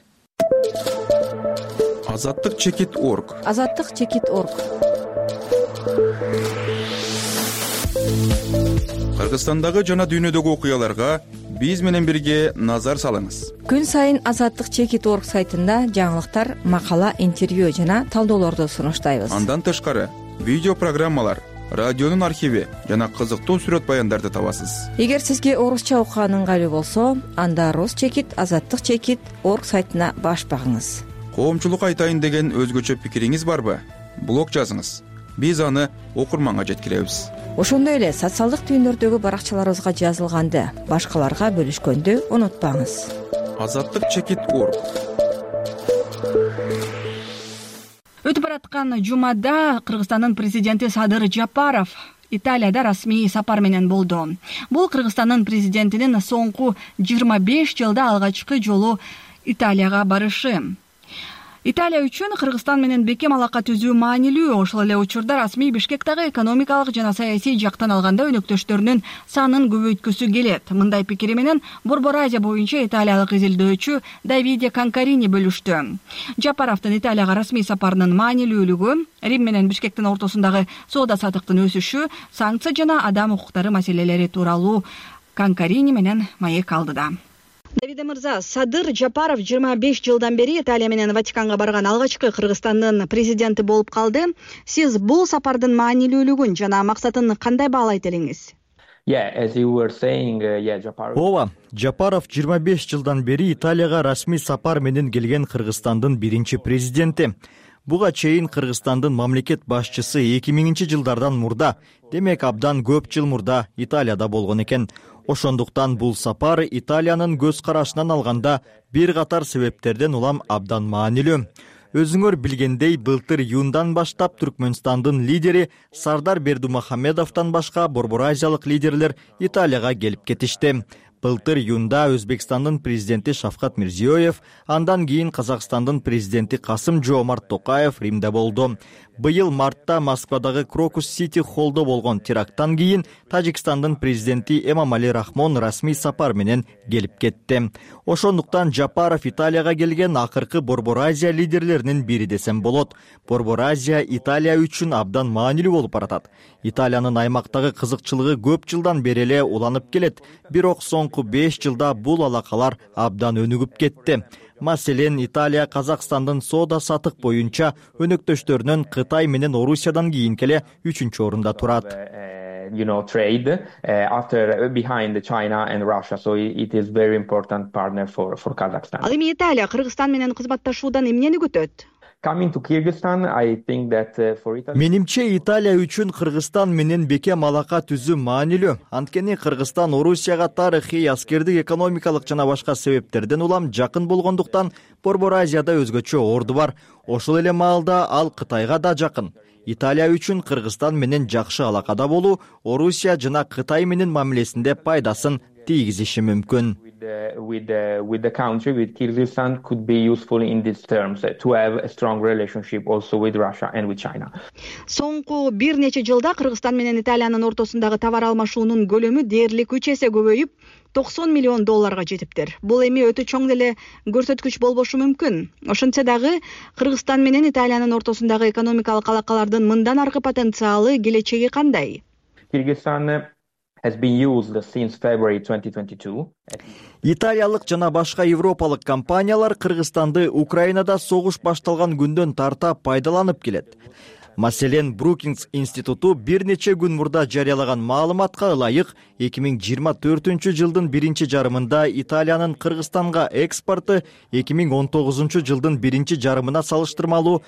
Speaker 21: Азаттык чекит.орг.
Speaker 5: Азаттык чекит.орg.
Speaker 21: Кыргызстандагы жана дүйнөдөгү окуяларга биз менен бирге назар салыңыз.
Speaker 5: Күн сайын Азаттык чекит орг сайтында жаңылыктар, макала, интервью жана талдоолорду сунуштайбыз.
Speaker 21: Андан тышкары видео программалар, радионун архиви жана кызыктуу сүрөт баяндарды табасыз.
Speaker 5: Эгер сизге орусча окуган ыңгайлуу болсо, анда Рус чекит, Азаттык чекит орг сайтына баш багыңыз.
Speaker 21: Коомчулукка айтайын деген өзгөчө пикириңиз барбы? Блог жазыңыз. Биз аны окурманга жеткиребиз.
Speaker 5: Ошондой эле социалдык түйүндөрдөгү баракчаларыбызга жазылганды башкаларга бөлүшкөндү унутпаңыз.
Speaker 21: Азаттык чекит орг.
Speaker 1: Өтүп бараткан жумада Кыргызстандын президенти Садыр Жапаров Италияда расмий сапар менен болду. Бул Кыргызстандын президентинин соңку 25 жылда алгачкы жолу Италияга барышы. Италия үчүн Кыргызстан менен бекем алака түзүү маанилүү. Ошол эле учурда расмий Бишкектagi экономикалык жана саясий жактан алганда өнөктөштөрүнүн санын көбөйткүсү келет. Мындай пикири менен Борбор Азия боюнча италиялык изилдөөчү Давиде Канкарини бөлүштү. Жапаровдун Италияга расмий сапарынын маанилүүлүгү, Рим менен Бишкектин ортосундагы соода саттыктын өсүшү, санкция жана адам укуктары маселелери тууралуу Канкарини менен маек алдыда. Давиде мырза, Садыр Жапаров 25 жылдан бери Италия менен Ватиканга барган алгачкы Кыргызстандын президенти болуп калды. Сиз бул сапардын маанилүүлүгүн жана максатын кандай баалайт элеңиз?
Speaker 4: Ооба, Жапаров 25 жылдан бери Италияга расмий сапар менен келген Кыргызстандын биринчи президенти. Буга чейин Кыргызстандын мамлекет башчысы 2000 жылдардан мурда, демек абдан көп жыл мурда Италияда болгон экен. Ошондуктан бул сапар Италиянын көз карашынан алганда бир катар себептерден улам абдан маанилүү. Өзүңөр билгендей, былтыр июндан баштап Түркмөнстандын лидери Сардар Бердумахамедовдон башка Борбор Азиялык лидерлер Италияга келип кетишти. Былтыр июнда Өзбекстандын президенти Шавкат Мирзиёев, андан кийин Казакстандын президенти Касым-Жомарт Токаев Римде болду. Быйыл мартта Москвадагы Крокус Сити холлдо болгон теракттан кийин Тажикстандын президенти Эмомали Рахмон расмий сапар менен келип кетти. Ошондуктан Жапаров Италияга келген акыркы Борбор Азия лидерлеринин бири десем болот. Борбор Азия Италия үчүн абдан маанилүү болуп баратат. Италиянын аймактагы кызыкчылыгы көп жылдан бери эле уланып келет. Бирок соңку 5 жылда бул алакалар абдан өнүгүп кетти. Маселен, Италия Казакстандын соода сатык боюнча өнөктөштөрүнөн Кытай менен Орусиядан кийинки эле 3-чү орунда турат.
Speaker 22: Trade after behind China and Russia, so it is very important partner for Kazakhstan.
Speaker 1: Ал эми Италия Кыргызстан менен кызматташуудан эмнени күтөт?
Speaker 22: Coming to Kyrgyzstan, I think that for Italy.
Speaker 4: Менимче Италия үчүн Кыргызстан менен бекем алака түзүү маанилүү. Анткени Кыргызстан Орусияга тарыхый, аскердик, экономикалык жана башка себептерден улам жакын болгондуктан Борбор Азияда өзгөчө орду бар. Ошол эле маалда ал Кытайга да жакын. Италия үчүн Кыргызстан менен жакшы алакада болуу Орусия жана Кытай менен мамилесинде пайдасын тийгизиши мүмкүн.
Speaker 22: With the country, with Kyrgyzstan, could be useful in these terms to have a strong relationship also with Russia and with China.
Speaker 1: Соңку бир нече жылда Кыргызстан менен Италиянын ортосундагы товар алмашуунун көлөмү дээрлик 3 эсе көбөйүп, $90 миллион жетиптир. Бул эми өтө чоң деле көрсөткүч болбошу мүмкүн. Ошентсе дагы Кыргызстан менен Италиянын ортосундагы экономикалык алакалардын мындан аркы потенциалы, келечеги кандай?
Speaker 22: Kyrgyzstan has been used since February 2022.
Speaker 4: Италиялык жана башка европалык компаниялар Кыргызстанды Украинада согуш башталган күндөн тарта пайдаланып келет. Маселен, Brookings институту бир нече күн мурда жарыялаган маалыматка ылайык 2024 жылдын биринчи жарымында Италиянын Кыргызстанга экспорты 2019 жылдын биринчи жарымына салыштырмалуу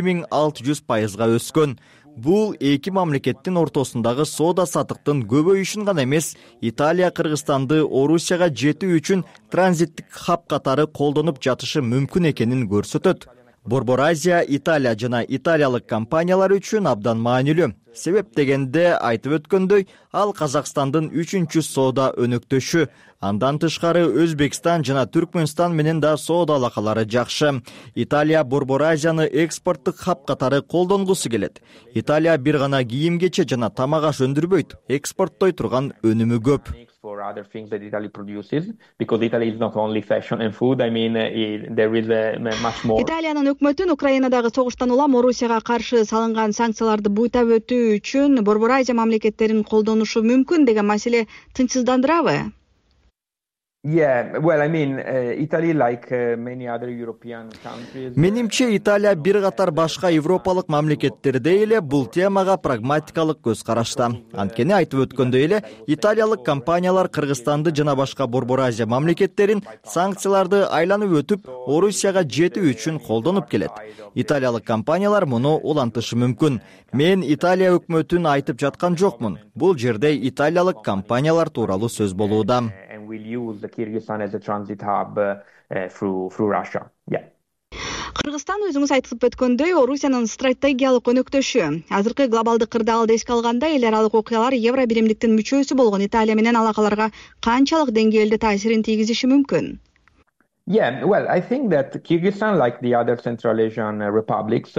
Speaker 4: 1600%га өскөн. Бул эки мамлекеттин ортосундагы соода саттыктын көбөйүшүн гана эмес, Италия Кыргызстанды Орусияга жетүү үчүн транзиттик хаб катары колдонуп жатышы мүмкүн экенин көрсөтөт. Борбор Азия Италия жана италиялык компаниялар үчүн абдан маанилүү. Себеп дегенде айтып өткөндөй, ал Казакстандын 3-чү соода өнөктөшү. Андан тышкары Өзбекстан жана Түркмөнстан менен да соода алакалары жакшы. Италия Борбор Азияны экспорттук хаб катары колдонгусу келет. Италия бир гана кийим-кече жана тамак аш өндүрбөйт, экспорттой турган өнүмү көп.
Speaker 22: For or other things that Italy produces, because Italy is not only fashion and food. I mean, there is much more.
Speaker 1: Италиянын өкмөтүн Украинадагы согуштан улам Орусияга каршы салынган санкцияларды буйтап өтүү үчүн Борбор Азия мамлекеттерин колдонушу мүмкүн деген маселе тынчсыздандырабы?
Speaker 22: Italy, like many other European countries.
Speaker 4: Менимче Италия бир катар башка европалык мамлекеттердей эле бул темага прагматикалык көз карашта. Анткени айтып өткөндөй эле, италиялык компаниялар Кыргызстанды жана башка Борбор Азия мамлекеттерин санкцияларды айланып өтүп, Орусияга жетүү үчүн колдонуп келет. Италиялык компаниялар муну улантышы мүмкүн. Мен Италия өкмөтүн айтып жаткан жокмун. Бул жерде италиялык компаниялар тууралуу сөз болууда.
Speaker 22: Will use the Kyrgyzstan as a transit hub through Russia.
Speaker 1: Кыргызстан өзүңүз айтып өткөндөй, Орусиянын стратегиялык өнөктөшү. Азыркы глобалдык кырдаалды эске алганда эл аралык окуялар Евро биримдиктин мүчөсү болгон Италия менен алакаларга канчалык деңгээлде таасирин тийгизиши мүмкүн?
Speaker 22: I think that Kyrgyzstan, like the other Central Asian republics,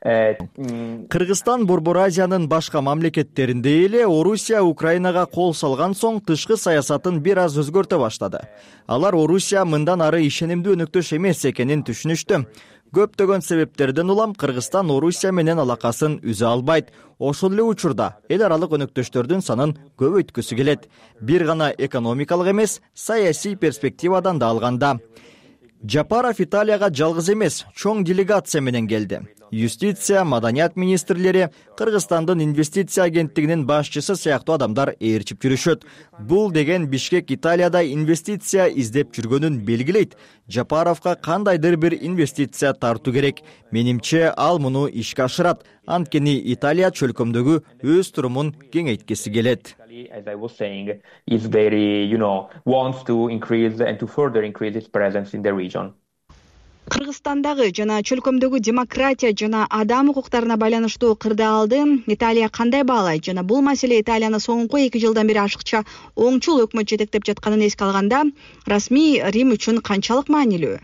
Speaker 4: Кыргызстан Борбор Азиянын башка мамлекеттеринде эле Орусия Украинага кол салган соң тышкы саясатын бир аз өзгөртө баштады. Алар Орусия мындан ары ишенимдүү өнөктөш эмес экенин түшүнүштү. Көптөгөн себептерден улам Кыргызстан Орусия менен алакасын үзө албайт. Ошол эле учурда эл аралык өнөктөштөрдүн санын көбөйткүсү келет. Бир гана экономикалык эмес, саясий перспективадан да алганда. Жапаров Италияга жалгыз эмес, чоң делегация менен келди. Юстиция, маданият министрлери, Кыргызстандын инвестиция агенттигинин башчысы сыяктуу адамдар ээрчип жүрүшөт. Бул деген Бишкек Италияда инвестиция издеп жүргөнүн белгилейт. Жапаровка кандайдыр бир инвестиция тартуу керек. Менимче ал муну ишке ашырат. Анткени Италия чөлкөмдөгү өз турумун кеңейткиси келет.
Speaker 22: As I was saying, is very, wants to increase and to further increase its presence in the region.
Speaker 1: Кыргызстандагы жана чөлкөмдөгү демократия жана адам укуктарына байланыштуу кырдаалды Италия кандай баалайт жана бул маселе Италияны соңку 2 жылдан бери ашыкча оңчул өкмөт жетектеп жатканын эске алганда, расмий Рим үчүн канчалык маанилүү?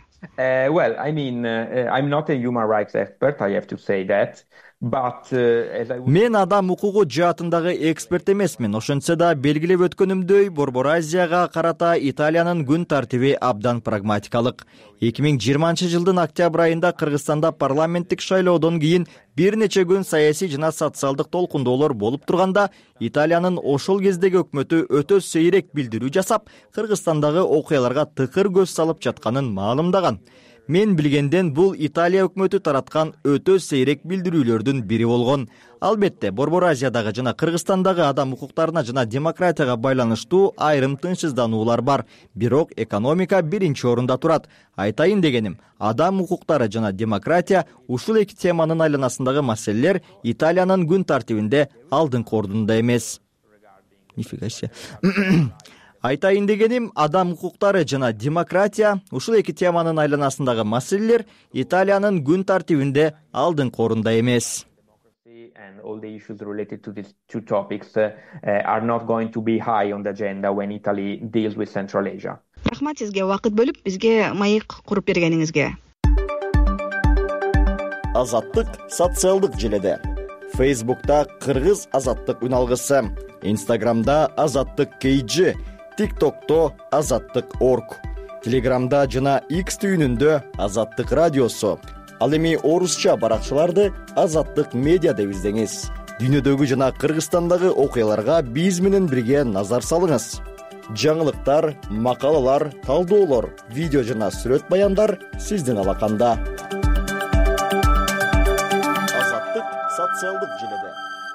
Speaker 22: I'm not a human rights expert, I have to say that.
Speaker 4: Мен адам укугу жаатындагы эксперт эмесмин. Ошентсе да белгилеп өткөнүмдөй, Борбор Азияга карата Италиянын күн тартиби абдан прагматикалык. 2020 жылдын октябрь айында Кыргызстанда парламенттик шайлоодон кийин бир нече күн саясий жана социалдык толкундоолор болуп турганда, Италиянын ошол кездеги өкмөтү өтө сейрек билдирүү жасап, Кыргызстандагы окуяларга тыкыр көз салып жатканын маалымдаган. Мен билгенден бул Италия өкмөтү тараткан өтө сейрек билдирүүлөрдүн бири болгон. Албетте, Борбор Азиядагы жана Кыргызстандагы адам укуктарына жана демократияга байланыштуу айрым тынчсыздануулар бар. Бирок экономика биринчи орунда турат. Айтайын дегеним, адам укуктары жана демократия ушул эки теманын айланасындагы маселелер Италиянын күн тартибинде алдыңкы ордунда эмес. Айтайын дегеним, адам укуктары жана демократия ушул эки теманын айланасындагы маселелер Италиянын күн тартибинде алдыңкы орунда эмес.
Speaker 22: And all the issues related to these two topics are not going to be high on the agenda when Italy deals with Central Asia.
Speaker 1: Рахмат сизге убакыт бөлүп, бизге маек куруп бергениңизге.
Speaker 4: Азаттык социалдык желеде. Facebook'ta Кыргыз азаттык үналгысы, Instagram'da азаттык KG, TikTok'to azattık.org, Telegram'da жана X түйүнүндө Азаттык радиосу. Ал эми орусча баракчаларды Азаттык медиа деп издеңиз. Дүйнөдөгү жана Кыргызстандагы окуяларга биз менен бирге назар салыңыз. Жаңылыктар, макалалар, талдоолор, видео жана сүрөт баяндар сиздин алаканда. Азаттык социалдык желеде.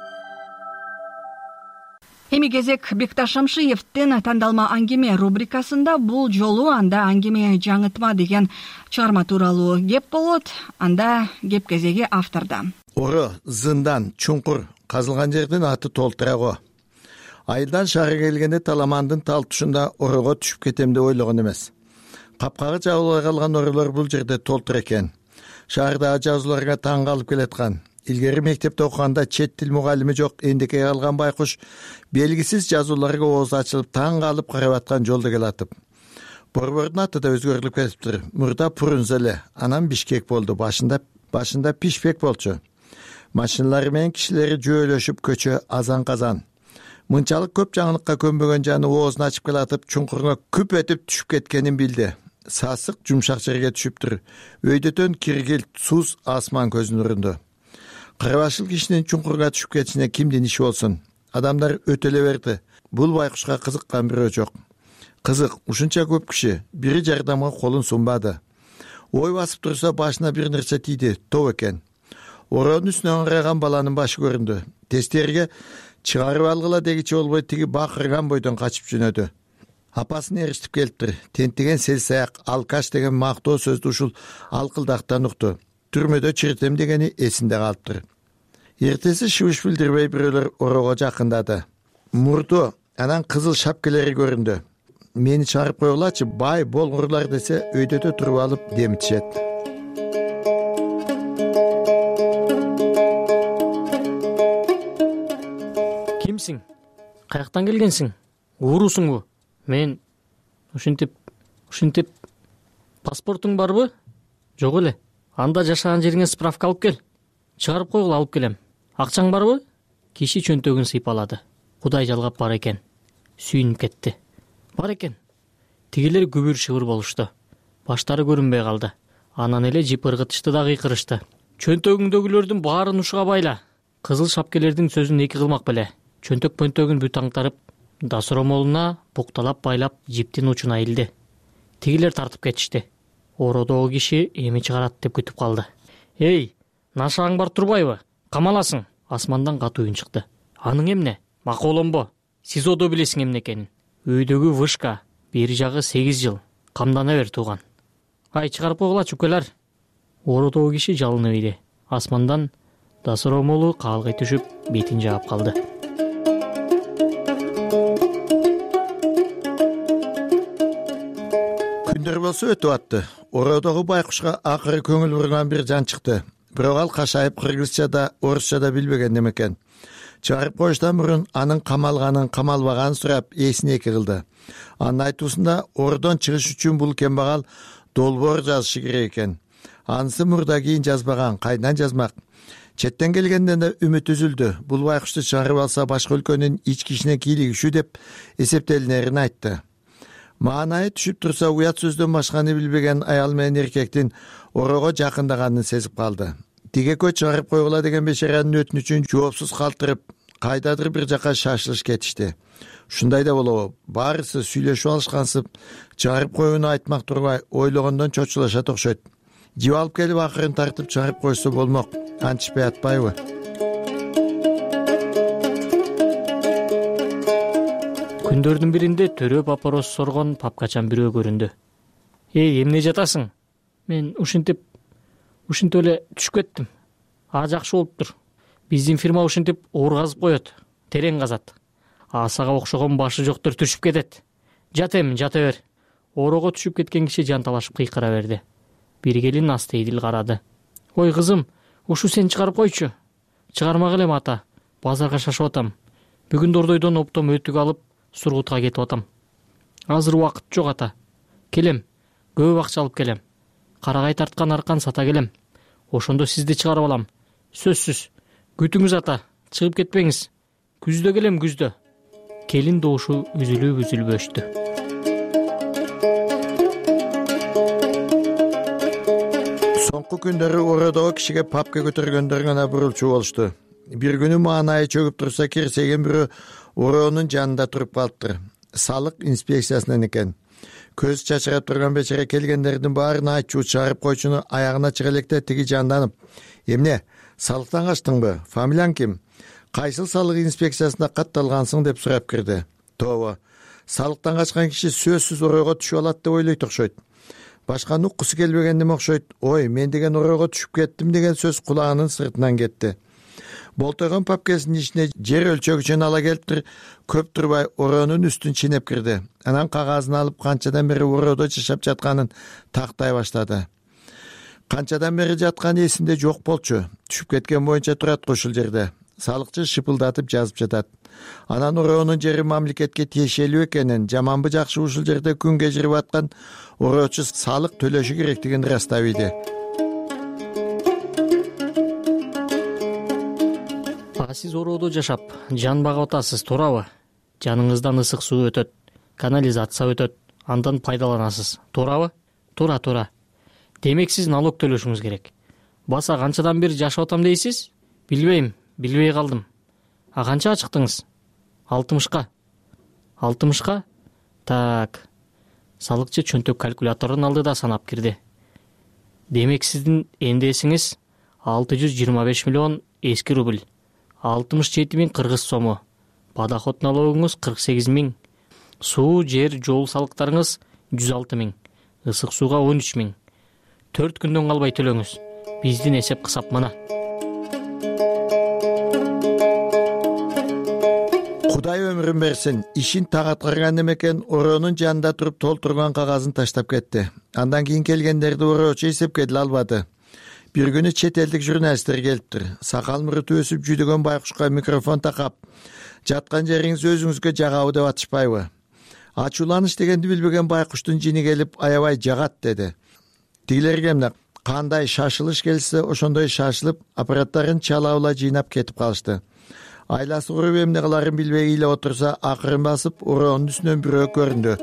Speaker 1: Эми кезек Бекташ Шамшиевдин тандалма аңгеме рубрикасында бул жолу анда аңгеме жаңытма деген чыгарма тууралуу кеп болот. Анда кеп кезеги авторда.
Speaker 3: Ору, зындан, чуңкур казылган жердин аты толтураго. Айылдан шаарга келгенде таламандын тал тушунда орого түшүп кетем деп ойлогон эмес. Капкага жабылып калган оролор бул жерде толтур экен. Шаардагы жазууларга таң калып келаткан. Илгери мектепте окуганда чет тил мугалими жок эндекей калган байкуш белгисиз жазууларга ооз ачылып таң калып карап аткан жолдо келатып. Борбордун аты да өзгөрүлүп кетиптир. Мурда Пурунз эле, анан Бишкек болду. Башында Пишпек болчу. Машиналар менен кишилери жөөлөшүп көчө азан-казан. мынчалык көп жаңылыкка көнбөгөн жаны оозун ачып келатып чуңкурга күп этип түшүп кеткенин билди. Сасык жумшак жерге түшүптүр. Өйдөтөн киргилт, суз, асман көзүн урунду. Кырбашыл кишинин чуңкурга түшүп кетишине кимдин иши болсун? Адамдар өтөлө берди. Бул байкушка кызыккан бирөө жок. Кызык, ушунча көп киши бири жардамга колун сунбады. Ой басып турса башына бир нерсе тийди, топ экен. Ороонун үстүнө ыңгайган баланын башы көрүндү. Тестерге чыгарып алгыла дегичи болбой тиги бакырган бойдон качып жөнөдү. Апасын эриштип келиптир. Тентиген селсаяк, алкаш деген мактоо сөздү ушул алкылдактан укту. Түрмөдө чиртем дегени эсинде калыптыр. Эртеси шыбыш билдирбей бирөөлөр ороого жакындады. Мурду, анан кызыл шапкелери көрүндү. Мени чыгарып койгулачы, бай болгурлар десе өйдөтө туруп алып демитишет.
Speaker 6: Кимсиң? Каяктан келгенсиң? Уурусуңбу? Мен ушинтип паспортуң барбы? Жок эле. Анда жашаган жериңе справка алып кел. Чыгарып койгула, алып келем. Акчаң барбы? Киши чөнтөгүн сыйпалады. Кудай жалгап бар экен. Сүйүнүп кетти. Бар экен. Тигилер күбүр шыбыр болушту. Баштары көрүнбөй калды. Анан эле жип ыргытышты да кыйкырышты. Чөнтөгүңдөгүлөрдүн баарын ушуга байла. Кызыл шапкелердин сөзүн эки кылмак беле. Чөнтөк-пөнтөгүн бүт аңтарып, дасыромолуна букталап байлап жиптин учуна илди. Тигилер тартып кетишти. Ороодогу киши эми чыгарат деп күтүп калды. Эй, нашаң бар турбайбы? Камаласың. Асмандан катуу үн чыкты. Аның эмне? Маколомбо. СИЗОдо билесиң эмне экенин. Үйдөгү вышка, бери жагы 8 жыл. Камдана бер тууган. Ай, чыгарып койгулачы укелер. Ороодогу киши жалынып иди. Асмандан дасыромолу каалгый түшүп, бетин жаап калды.
Speaker 3: Күндөр болсо өтүп атты. Ороодогу байкушка акыры көңүл бурган бир жан чыкты. Бирок ал кашайып кыргызчада, орусчада билбеген неmeкен. Чыгарып коюштан мурун анын камалганын, камалбаганын сурап эсин эки кылды. Анын айтуусунда ордон чыгыш үчүн бул кембагал долбоор жазышы керек экен. Анысы мурда кийин жазбаган, кайдан жазмак? Четтен келгенден да үмүт үзүлдү. Бул байкушту чыгарып алса башка өлкөнүн ички ишине кийлигишүү деп эсептелинерин айтты. Маанайы түшүп турса уят сөздөн башканы билбеген аял менен эркектин ороого жакындаганын сезип калды. Тигекө чыгарып койгула деген бешаранын өтүнүчүн жоопсуз калтырып, кайдадыр бир жака шашылыш кетишти. Ушундай да болобу? Баарысы сүйлөшүп алышкансып, чыгарып коюуну айтмак турбай, ойлогондон чочулашат окшойт. Жип алып келип акырын тартып чыгарып койсо болмок. Антишпей атпайбы?
Speaker 6: Күндөрдүн биринде төрө папорос соргон папкачан бирөө көрүндү. Эй, эмне жатасың? Мен ушинтип эле түшүп кеттим. Жакшы болуптур. Биздин фирма ушинтип оор казып коет, терең казат. Асага окшогон башы жоктор түшүп кетет. Жата бер. Ороого түшүп кеткен киши жан талашып кыйкыра берди. Бир келин асты эдил карады. Ой кызым, ушу сен чыгарып койчу. Чыгармак элем ата. Базарга шашып атам. Бүгүн Дордойдон оптом өтүк алып, Сургутка кетип атам. Азыр убакыт жок ата. Келем. Көп акча алып келем. Карагай тарткан аркан сата келем. Ошондо сизди чыгарып алам. Сөзсүз. Күтүңүз ата. Чыгып кетпеңиз. Күздө келем, күздө. Келин добушу үзүлүп өчтү.
Speaker 3: Соңку күндөрү ороодогу кишиге папка көтөргөндөр гана бурулчу болушту. Бир күнү маанайы чөгүп турса кирсеген бирөө ороонун жанында туруп калыптыр. Салык инспекциясынан экен. Көз чачырап турган бечара келгендердин баарын айтчу чыгарып койчуну аягына чыга электе тиги жанданып. Эмне? Салыктан качтыңбы? Фамилияң ким? Кайсыл салык инспекциясына катталгансың деп сурап кирди. Тооба. Салыктан качкан киши сөзсүз ороого түшүп алат деп ойлойт окшойт. Башканы уккусу келбегендим окшойт. Ой, мен деген ороого түшүп кеттим деген сөз кулагынын сыртынан кетти. Болтойгон папкесинин ичине жер өлчөгүчөн ала келиптир, көп турбай ороонун үстүн чинеп кирди. Анан кагазын алып канчадан бери ороодо жашап жатканын тактай баштады. Канчадан бери жатканы эсинде жок болчу. Түшүп кеткен боюнча турат ушул жерде. Салыкчы шыпылдатып жазып жатат. Анан ороонун жери мамлекетке тиешелүү экенин, жаманбы жакшы ушул жерде күн кечирип аткан ороочу салык төлөшү керектигин ырастап иди.
Speaker 6: Сиз ороодо жашап, жан багып атасыз, туурабы? жаныңыздан ысык суу өтөт, канализация өтөт, андан пайдаланасыз. Туурабы? Туура. Демек сиз налог төлөшүңүз керек. Баса канчадан бери жашап атам дейсиз? Билбейм, билбей калдым. А канчага чыктыңыз? 60ка. 60ка? Так. Салыкчы чөнтөк калькуляторун алды да санап кирди. Демек сиздин эндесиңиз 625 миллион эски рубль, 67 миң кыргыз сому, подоход налогуңуз 48 миң, суу, жер, жол салыктарыңыз 106 миң, ысык сууга 13 миң. 4 күндөн калбай төлөңүз. Биздин эсеп кысап мына.
Speaker 3: Кудай өмүрүн берсин. Ишин так аткарган экен, ороонун жанында туруп толтурган кагазын таштап кетти. Андан кийин келгендерди ороочу эсепке деле албады. Bir günü çet eldik jurnalistler geliptir. Sakal mırıtı ösüp jüdөгөн байкушка микрофон такап, жаткан жериңиз өзүңүзгө жагабы деп атышпайбы? Ачууланыш дегенди билбеген байкуштун жини келип аябай жагат деди. Тигилерге эмне кандай шашылыш келсе, ошондой шашылып, аппараттарын чала-ула жыйнап кетип калышты. Айласы уруп эмне кыларын билбей эле отурса, акырын басып, ороонун үстүнөн бирөө көрүндү.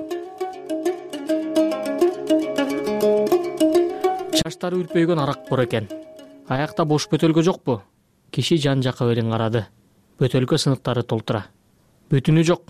Speaker 6: Чаштары үлпөйгөн арак кор экен. Аякта бош бөтөлкө жокпу? Киши жан жакка белең карады. Бөтөлкө сыныктары толтура. Бүтүнү жок.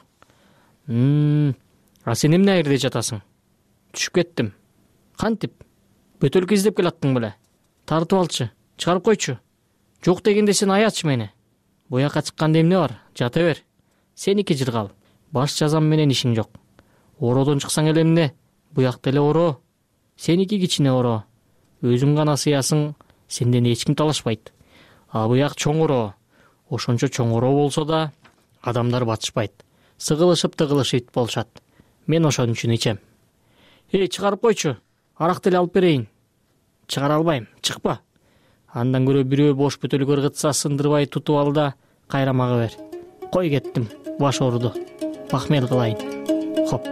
Speaker 6: А сен эмне айырда жатасың? Түшүп кеттим. Кантип? Бөтөлкө издеп келаттың беле? Тартып алчы, чыгарып койчу. Жок дегенде сен аячы мени. Буяка чыкканда эмне бар? Жата бер. Сеники жыргал. Баш жазам менен ишиң жок. Ороодон чыксаң эле эмне? Буякта эле ороо. Сеники кичине ороо. Өзүң гана сыясың, сенден эч ким талашпайт. А буяк чоң ороо. Ошончо чоң ороо болсо да адамдар батышпайт. Сыгылышып тыгылышып болушат. Мен ошон үчүн ичем. Чыгарып койчу. Арак деле алып берейин. Чыгара албайм, чыкпа. Андан көрө бирөө бош бөтөлкө ыргытса сындырбай тутуп ал да кайра мага бер. Кой кеттим, баш ооруду. Бахмел кылайын. Хоп.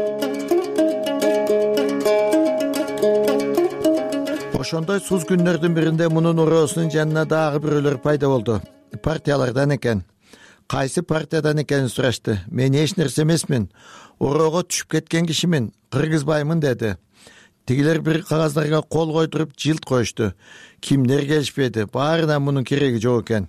Speaker 3: Ошондой суз күндөрдүн биринде мунун ороосунун жанына дагы бирөөлөр пайда болду. Партиялардан экен. Кайсы партиядан экенин сурашты. Мен эч нерсе эмесмин. Ороого түшүп кеткен кишимин, кыргызбаймын деди. Тигилер бир кагаздарга кол койдуруп жылт коюшту. Кимдер келишпеди. Баарына мунун кереги жок экен.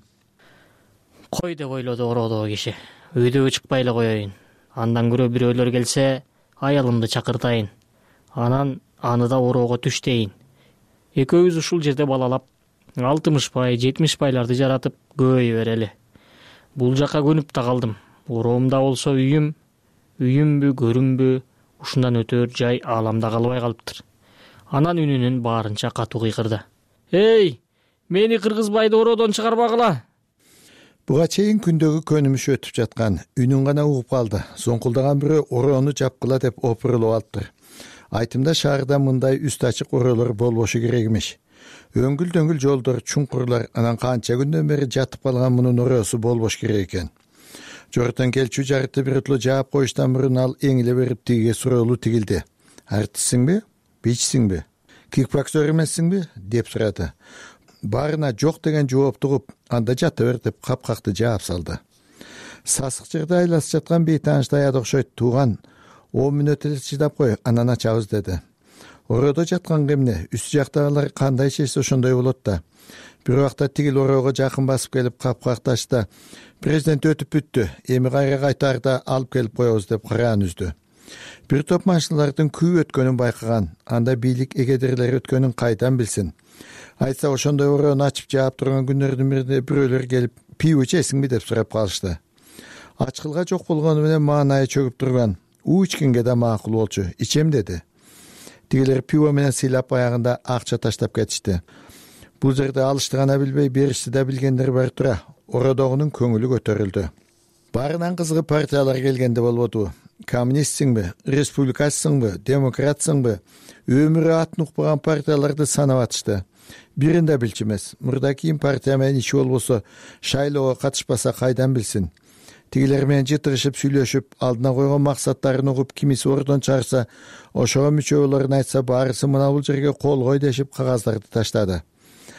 Speaker 6: Кой деп ойлоду ороодогу киши. Өйдөгө чыкпай эле коеюн. Андан көрө бирөөлөр келсе, аялымды чакыртайын. Анан аны да ороого түш дейин. Экөөбүз ушул жерде балалап, 60 пай, 70 байларды жаратып көбөйө берели. Бул жака көнүп да калдым. Ороомда болсо үйүмбү, көрүмбү, ушундан өтөр жай ааламда калбай калыптыр. Анан үнүнүн баарынча катуу кыйкырды. Мени кыргызбайды ороодон чыгарбагыла.
Speaker 3: Буга чейин күндөгү көнүмүш өтүп жаткан. Үнүн гана угуп калды. Соңкулдаган бирөө ороону жапкыла деп опурулуп алыптыр. Айтымда шаарда мындай үстү ачык ороолор болбошу керек эмес. Өңгүл-дөңгүл жолдор, чуңкурлар, анан канча күндөн бери жатып калган мунун ороосу болбош керек экен. Жортон келчү жарытты бирөтлө жаап коюштан мурун ал эңиле берип тигиге суроолу тигилди. Артистсиңби? Бичсиңби? Кикбоксер эмессиңби? деп сурады. Баарына жок деген жоопту угуп, анда жата бер деп капкакты жаап салды. Сасык жерде айласып жаткан бейтаанычтай окшойт. Тууган 10 мүнөт эле чыдап кой, анан ачабыз деди. Ороодо жаткан эмне? Үстү жактагылар кандай чечсе ошондой болот да. Бир убакта тигил ороого жакын басып келип капкакташты. Президент өтүп бүттү. Эми кайра кайтарда алып келип коебуз деп караан үздү. Бир топ машиналардын күйүп өткөнүн байкаган. Анда бийлик эгедирлер өткөнүн кайдан билсин? Айтса ошондой ороону ачып жаап турган күндөрдүн биринде бирөөлөр келип, "Пиво ичесиңби?" деп сурап калышты. Ачкылга жок болгону менен маанайы чөгүп турган. У ичкенге да макул болчу. "Ичем" деди. Тигилер пиво менен сыйлап аягында акча таштап кетишти. Бул жерде алышты гана билбей, беришти да билгендер бар тура. Ороодогунун көңүлү көтөрүлдү. Баарынан кызыгы партиялар келгенде болбоду. Коммунистсиңби, республикатсыңбы, демократсыңбы? Өмүрү атын укпаган партияларды санап атышты. Бирин да билчү эмес. Мурда кийин партия менен иши болбосо, шайлоого катышпаса кайдан билсин? Тигилер менен жытыгышып сүйлөшүп, алдына койгон максаттарын угуп, кимиси ордон чыгарса, ошого мүчө болорун айтса, баарысы мына бул жерге кол кой дешип кагаздарды таштады.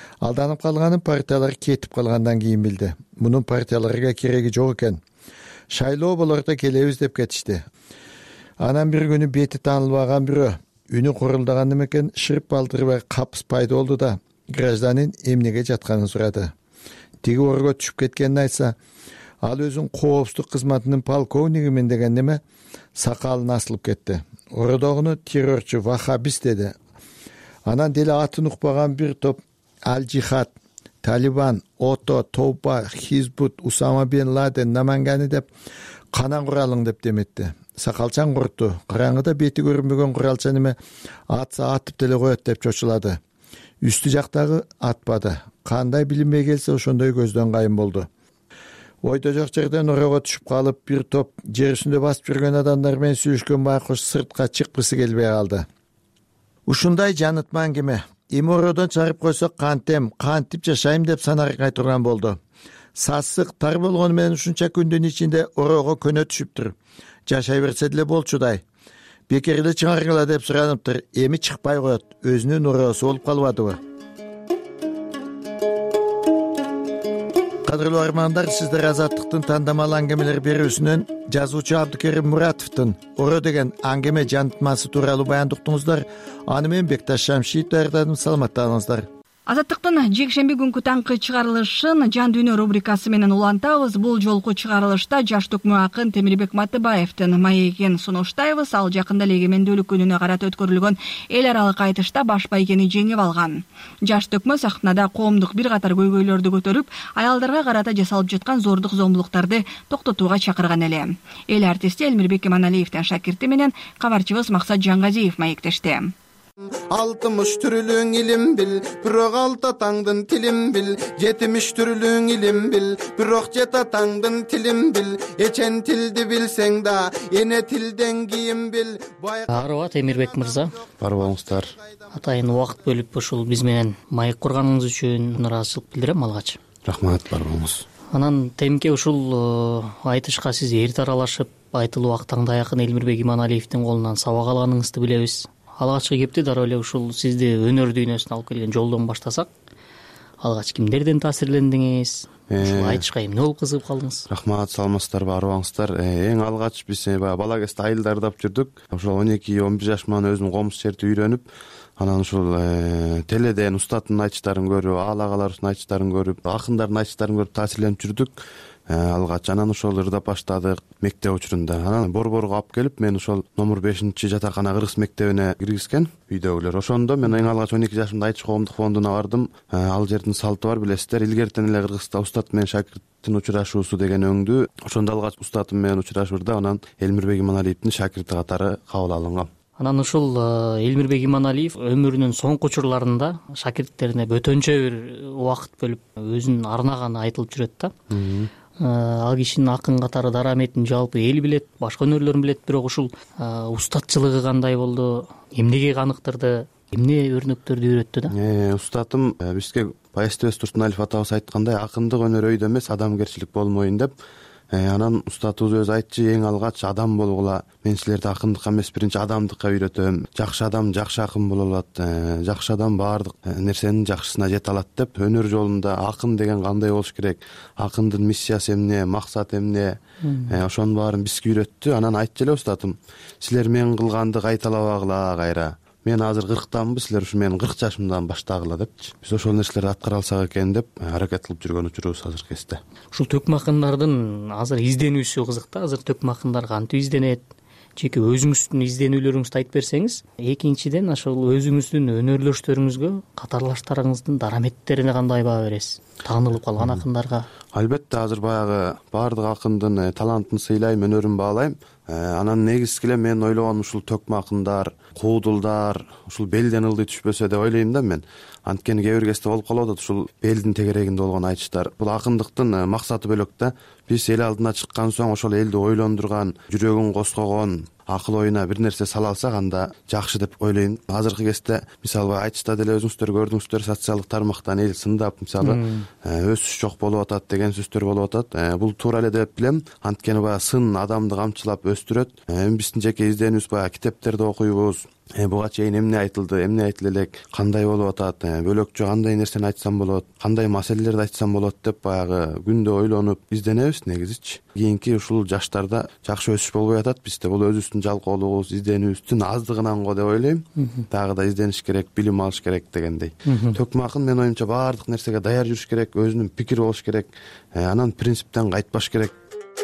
Speaker 3: Алданып калганын партиялар кетип калгандан кийин билди. Мунун партияларга кереги жок экен. шайлоо болордо келебиз деп кетишти. Анан бир күнү бети таанылбаган бирөө үнү курулдаган экен шырып балтырбай капыс пайда болду да гражданин эмнеге жатканын сурады. Тиги орго түшүп кеткенин айтса, ал өзүн коопсуздук кызматынын полковнигимин деген неме сакалын асылып кетти. Ородогуну террорчу вахабист деди. Анан деле атын укпаган бир топ Аль-Джихад, Талибан, Ото, Тоуба, Хизбут, Усама бен Ладен, Намангани деп канан куралың деп деметти. Сакалчан куртту. Караңгыда бети көрүнбөгөн куралча неме атса атып деле коет деп чочулады. Үстү жактагы атпады. Кандай билинбей келсе ошондой көздөн кайын болду. Ойдо жок жерден орого түшүп калып, бир топ жер үстүндө басып жүргөн адамдар менен сүйүшкөн байкуш сыртка чыккысы келбей калды. Ушундай жанытма аңгеме. Эми ородон чыгарып койсок кантип жашайм деп санаргай турган болду. Сасык тар болгону менен ушунча күндүн ичинде орого көнө түшүптүр. Жашай берсе деле болчудай. Бекер эле чыгаргыла деп сураныптыр. Эми чыкпай коет. Өзүнүн оросу болуп калбадыбы? Кадырлуу армандар, сиздер Азаттыктын тандамал аңгемелер берүүсүнөн жазуучу Абдыкерим Муратовдун Оро деген аңгеме жанытмасы тууралуу баянды уктуңуздар. Аны мен Бекташ Шамшиев даярдадым. Саламаттаңыздар.
Speaker 1: Азаттыктын жекшемби күнкү таңкы чыгарылышын Жан дүйнө рубрикасы менен улантабыз. Бул жолку чыгарылышта жаш төкмө акын Темирбек Матыбаевдин маегин сунуштайбыз. Ал жакында эле эгемендүүлүк күнүнө карата өткөрүлгөн эл аралык айтышта баш байгени жеңип алган. Жаш төкмө сахнада коомдук бир катар көйгөйлөрдү көтөрүп, аялдарга карата жасалып жаткан зордук зомбулуктарды токтотууга чакырган эле. Эл артисти Элмирбек Иманалиевдин шакирти менен кабарчыбыз Максат Жангазиев маектешти.
Speaker 7: 60 түрлүң илим бил, бирок алты таңдын тилим бил. 70 түрлүң илим бил, бирок жета таңдын тилим бил. Эчен тилди билсең да, эне тилден кийин бил.
Speaker 6: Арба Темирбек мырза.
Speaker 8: Бар болуңуздар.
Speaker 6: Атайын убакыт бөлүп ушул биз менен маек курганыңыз үчүн ыраазычылык билдирем алгач.
Speaker 8: Рахмат, бар болуңуз.
Speaker 6: Анан темке ушул айтышка сиз эрте аралашып, айтылуу актаңда якын Элмирбек Иманалиевдин колунан сабак алганыңызды билебиз. Алгачкы кепти дароо эле ушул сизди өнөр дүйнөсүнө алып келген жолдон баштасак, алгач кимдерден таасирлендиңиз? Ушул айтышка эмне болуп кызыгып калдыңыз?
Speaker 8: Рахмат, саламатсыздарбы, арыбаңыздар. Эң алгач биз бала кезде айыл даярдап жүрдүк. Ошол 12-11 жаш менен өзүм комуз жерди үйрөнүп, анан ушул теледен устаттын айтыштарын көрүп, алагалардын айтыштарын көрүп, акындардын айтыштарын көрүп таасирленип жүрдүк. Алгач анан ошол ырдап баштадык мектеп учурунда. Анан Борборго алып келип, мен ошол номер 5-жатакана кыргыз мектебине киргизген үйдөгүлөр. Ошондо мен эң алгач 12 жашымда Айтыш коомдук фондуна бардым. Ал жердин салты бар, билесиздер. Илгертен эле Кыргызда устат менен шакирттин учурашуусу деген өңдү. Ошондо алгач устатым менен учурашуурда анан Элмирбек Иманалиевдин шакирти катары кабыл алынгам.
Speaker 6: Анан ушул Элмирбек Иманалиев өмүрүнүн соңку учурларында шакирттерине бөтөнчө бир убакыт бөлүп өзүнүн арнаганы айтылып жүрөт да. Ал кишинин акын катары дараметин жалпы эл билет, башка өнөрлөрүн билет, бирок ушул устатчылыгы кандай болду, эмнеге каныктырды, эмне өрнөктөрдү үйрөттү да?
Speaker 8: Устатым бизге Баястыбек Турсуналиев атабыз айткандай, акындык өнөр өйдө эмес, адамгерчилик болмоюн деп. Анан устатыбыз өзү айтчу, эң алгач адам болгула, мен силерди акындыкка эмес, биринчи адамдыкка үйрөтөм. Жакшы адам жакшы акын боло алат, жакшы адам баардык нерсенин жакшысына жете алат деп. Өнөр жолунда акын деген кандай болуш керек, акындын миссиясы эмне, максаты эмне, ошонун баарын бизге үйрөттү. Анан айтчу эле устатым, силер мен кылганды кайталабагыла кайра. Мен азыр 40тамбы, силер ушу менин 40 жашымдан баштагыла депчи. Биз ошол нерселерди аткара алсак экен деп аракет кылып жүргөн учурубуз азыркы кезде.
Speaker 6: Ушул төкмө акындардын азыр изденүүсү кызык да. Азыр төкмө акындар кантип изденет? Жеке өзүңүздүн изденүүлөрүңүздү айтып берсеңиз. Экинчиден, ошол өзүңүздүн өнөрлөштөрүңүзгө катарлаштарыңыздын дараметтерине кандай баа бересиз? Таанылып калган акындарга.
Speaker 8: Албетте, азыр баягы баардык акындын талантын сыйлайм, өнөрүн баалайм. Анан негизги эле мен ойлогонум ушул төкмө акындар, куудулдар, ушул белден ылдый түшпөсө деп ойлойм да мен. Анткени кээ бир кезде болуп калып атат ушул белдин тегерегинде болгон айтыштар. Бул акындыктын максаты бөлөк да. Биз эл алдына чыккан соң ошол элди ойлондурган, жүрөгүн козгогон, акыл оюна бир нерсе сала алсак, анда жакшы деп ойлойм. Азыркы кезде мисалы айтышта деле өзүңүздөр көрдүңүздөр, социалдык тармактан эл сындап, мисалы өсүш жок болуп атат деген сөздөр болуп атат. Бул туура эле деп билем. Анткени баягы сын адамды камчылап өстүрөт. Биздин жеке изденүүбүз баягы китептерди окуйбуз, буга чейин эмне айтылды, эмне айтыла элек, кандай болуп атат, бөлөкчө кандай нерсени айтсам болот, кандай маселелерди айтсам болот деп баягы күндө ойлонуп изденебиз негизичи. Кийинки ушул жаштарда жакшы өсүш болбой атат бизде. Бул өзүбүздүн жалкоолугубуз, изденүүбүздүн аздыгынан го деп ойлойм. Дагы да издениш керек, билим алыш керек дегендей. Төкмө акын менин оюмча баардык нерсеге даяр жүрүш керек, өзүнүн пикири болуш керек, анан принциптен кайтпаш керек.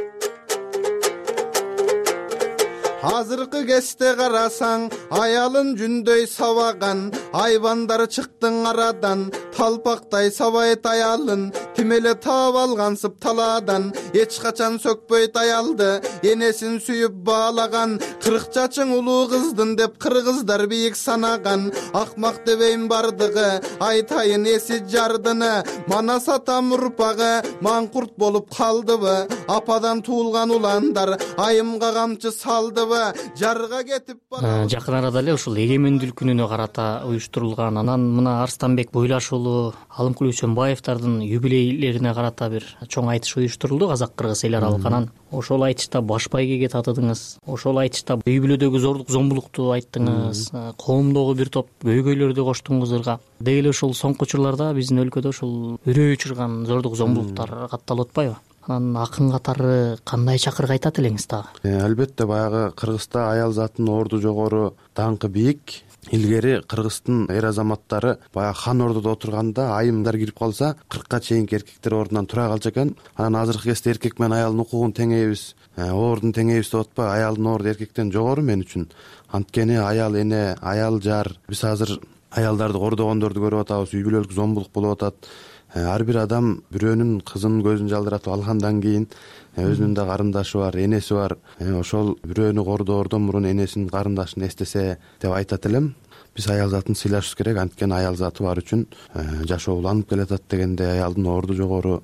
Speaker 7: Азыркы кезде карасаң, аялын жүндөй сабаган, айбандар чыктың арадан, талпактай сабайт аялын, тимеле таап алгансып таладан, эч качан сөкпөйт аялды, энесин сүйүп баалаган, 40 жашың улуу кыздын деп кыргыздар бийик санаган, акмак дебейм бардыгы, айтайын эси жардыны, манас атам урпагы, маңкурт болуп калдыбы, ападан туулган уландар, айымга камчы салдыбы, жарга кетип барабы.
Speaker 6: Жакын арада эле ушул эгемендүүлүк күнүнө карата уюштурулган, анан мына Арстанбек Бойлаш уулу, Алымкул Үчөнбаевдардын юбилейлерине карата бир чоң айтыш уюштурулду казак-кыргыз эл аралык. Анан ошол айтышта баш байгеге татыдыңыз, ошол айтышта үй бүлөдөгү зордук зомбулукту айттыңыз, коомдогу бир топ көйгөйлөрдү коштуңуз ырга. Деги эле ушул соңку учурларда биздин өлкөдө ушул үрөй учурган зордук зомбулуктар катталып атпайбы? Анан акын катары кандай чакырык айтат элеңиз дагы?
Speaker 8: Албетте баягы Кыргызда аял затынын орду жогору, даңкы бийик. Илгери Кыргыздын эр азаматтары баягы хан ордодо отурганда айымдар кирип калса 40ка чейинки эркектер ордунан тура калчу экен. Анан азыркы кезде эркек менен аялдын укугун теңейбиз, ордун теңейбиз деп атпайбы? Аялдын орду эркектен жогору мен үчүн. Анткени аял эне, аял жар. Биз азыр аялдарды кордогондорду көрүп атабыз, үй бүлөлүк зомбулук болуп атат. Ар бир адам бирөөнүн кызынын көзүн жалдыратып алгандан кийин өзүнүн да карындашы бар, энеси бар. Ошол бирөөнү кордоордон мурун энесин, карындашын эстесе деп айтат элем. Биз аял затын сыйлашыбыз керек, анткени аял заты бар үчүн жашоо уланып келатат дегенде аялдын орду жогору.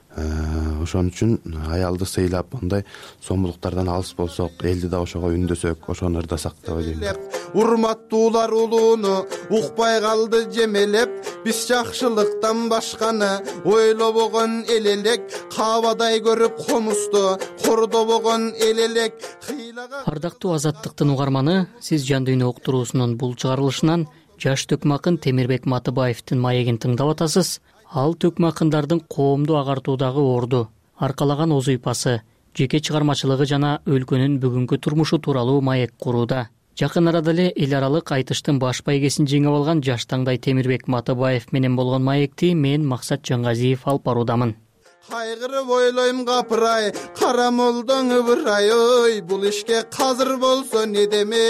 Speaker 8: Ошон үчүн аялды сыйлап, мындай зомбулуктардан алыс болсок, элди да ошого үндөсөк, ошону ырдасак деп ойлойм.
Speaker 7: Урматтуулар улууну укпай калды жемелеп, биз жакшылыктан башканы ойлобогон эл элек, каабадай көрүп комусту кордобогон эл элек.
Speaker 6: Ардактуу Азаттыктын угарманы, сиз Жан дүйнө уктуруусунун бул чыгарылышынан жаш төкмө акын Темирбек Матыбаевдин маегин тыңдап атасыз. Ал төкмө акындардын коомду агартуудагы орду, аркалаган оз уйпасы, жеке чыгармачылыгы жана өлкөнүн бүгүнкү турмушу тууралуу маек курууда. Жакын арада эле эл аралык айтыштын баш байгесин жеңип алган жаш таңдай Темирбек Матыбаев менен болгон маекти мен Максат Жангазиев алып баруудамын.
Speaker 7: Кайгырып ойлойм капырай, кара молдоң ыбырай, ой, бул ишке казыр болсо не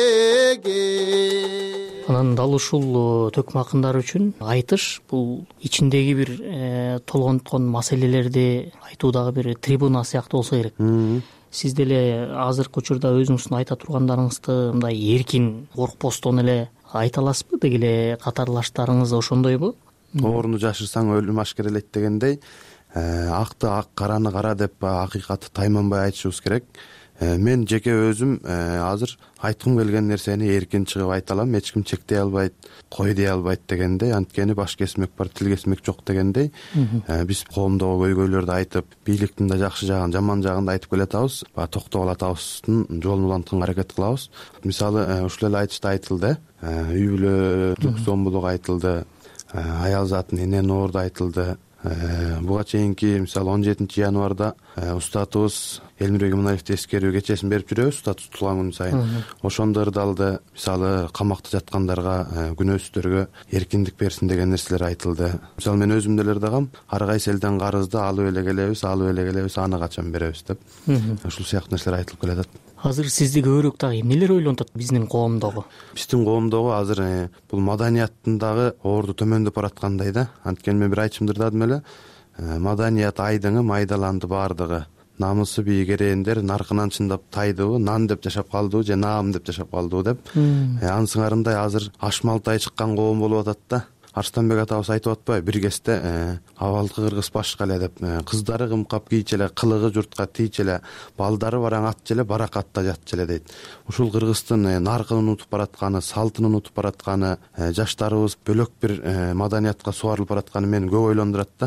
Speaker 7: демеги.
Speaker 6: Анан дал ушул төкмө акындар үчүн айтыш бул ичиндеги бир толгонткон маселелерди айтуудагы бир трибуна сыяктуу болсо керек. Сиз деле азыркы учурда өзүңүздүн айта тургандарыңызды мындай эркин, коркпостон эле айта аласызбы? Деги эле катарлаштарыңыз ошондойбу?
Speaker 8: Орну жашырсаң өлүм ашкерелейт дегендей, акты ак, караны кара деп акыйкатты тайманбай айтышыбыз керек. Мен жеке өзүм азыр айткым келген нерсени эркин чыгып айта алам, эч ким чектей албайт, кой дей албайт дегендей, анткени баш кесмек бар, тил кесмек жок дегендей. Биз коомдогу көйгөйлөрдү айтып, бийликтин да жакшы жагын, жаман жагын да айтып келатабыз. Токтогул атабыздын жолун улантканга аракет кылабыз. Мисалы, ушул эле айтышта айтылды, үй бүлөлүк зомбулук айтылды, аял затын эненин орду айтылды. Буга чейинки мисалы 17 январда устатыбыз Элмирбек Иманалиевди эскерүү кечесин берип жүрөбүз, устат тутулган күн сайын. Ошондо ырдалды. Мисалы камакта жаткандарга, күнөөсүздөргө эркиндик берсин деген нерселер айтылды. Мисалы мен өзүм деле ырдагам, ар кайсы элден карызды алып эле келебиз, аны качан беребиз деп. Ушул сыяктуу нерселер айтылып келатат.
Speaker 6: Азыр сизди көбүрөөк дагы эмнелер ойлонтат биздин коомдогу?
Speaker 8: Биздин коомдогу азыр бул маданияттын дагы орду төмөндөп бараткандай да. Анткени мен бир айтышымды ырдадым эле. Маданият айдыңы майдаланды бардыгы. Намысы бийик эреендер наркынан чындап тайдыбы, нан деп жашап калдыбы же наам деп жашап калдыбы деп. Анын сыңарындай азыр ашмалтай чыккан коом болуп атат да. Арстанбек атабыз айтып атпайбы, бир кезде абалкы кыргыз башка эле деп. Кыздары кымкап кийчү эле, кылыгы журтка тийчү эле, балдары бараң атчу эле, баракатта жатчу эле дейт. Ушул Кыргыздын наркын унутуп баратканы, салтын унутуп баратканы, жаштарыбыз бөлөк бир маданиятка суарылып баратканы мени көп ойлондурат да.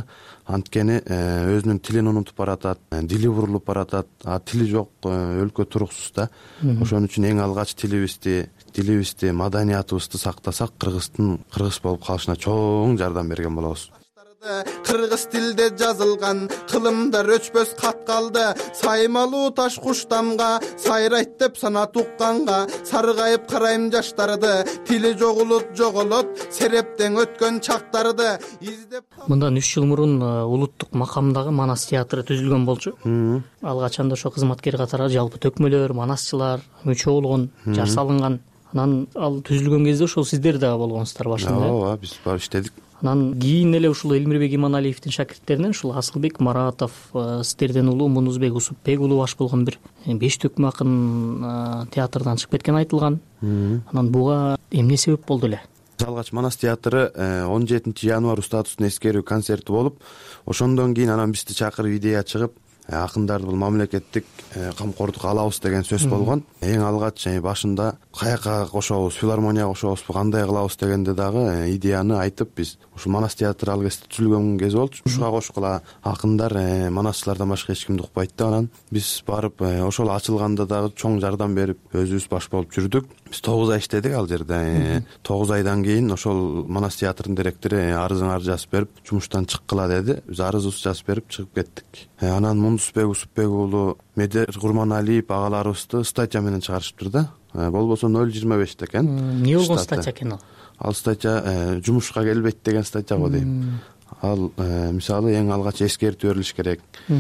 Speaker 8: анткени өзүнүн тилин унутуп баратат, дили бурулуп баратат, тили жок өлкө туруксуз да. Ошон үчүн эң алгач тилибизди, маданиятыбызды сактасак, кыргыз болуп калышына чоң жардам берген болобуз.
Speaker 7: Кыргыз тилде жазылган кылымдар өчпөс кат калды. Саймалуу таш куштамга сайрайт деп сана тукканга саргайып карайм жаштарды. Тили жоголот серептен өткөн чактарды издеп.
Speaker 6: Мындан 3 жыл мурун улуттук макамдагы Манас театры түзүлгөн болчу. Ал качанда ошо кызматкер катары жалпы төкмөлөр, манасчылар мүчө болгон, жар салынган. Анан ал түзүлгөн кезде ошол сиздер дагы болгонсуздар башында.
Speaker 8: Ооба, биз барып иштедик.
Speaker 6: Анан кийин эле ушул Элмирбек Иманалиевдин шакирттеринен ушул Асылбек Маратов, сиздерден улуу Мунузбек Усупбек улуу баш болгон бир 5 төкмө акын театрдан чыгып кеткен айтылган. Анан буга эмне себеп болду эле?
Speaker 8: Алгач Манас театры 17 январь устатустун эскерүү концерти болуп, ошондон кийин анан бизди чакырып идея чыгып, акындарды бул мамлекеттик камкордукка алабыз деген сөз болгон. Эң алгач башында каяка кошобуз, филармонияга кошобузбу, кандай кылабыз дегенде дагы идеяны айтып, биз ушул Манас театры ал кезде түзүлгөн кез болчу. Ушуга кошкула акындар манасчылардан башка эч кимди укпайт да. Анан биз барып ошол ачылганда дагы чоң жардам берип, өзүбүз баш болуп жүрдүк. Биз 9 ай иштедик ал жерде. 9 айдан кийин ошол Манас театрынын директору арызыңарды жазып берип, жумуштан чыккыла деди. Биз арызыбызды жазып берип чыгып кеттик. Анан Мунузбек Усупбек уулу Медер Курманалиев агаларыбызды статья менен чыгарышыптыр да. Болбосо 0.25 экен.
Speaker 6: Эмне болгон статья экен ал?
Speaker 8: Ал статья жумушка келбейт деген статья го дейм. Ал мисалы эң алгач эскертүү берилиш керек.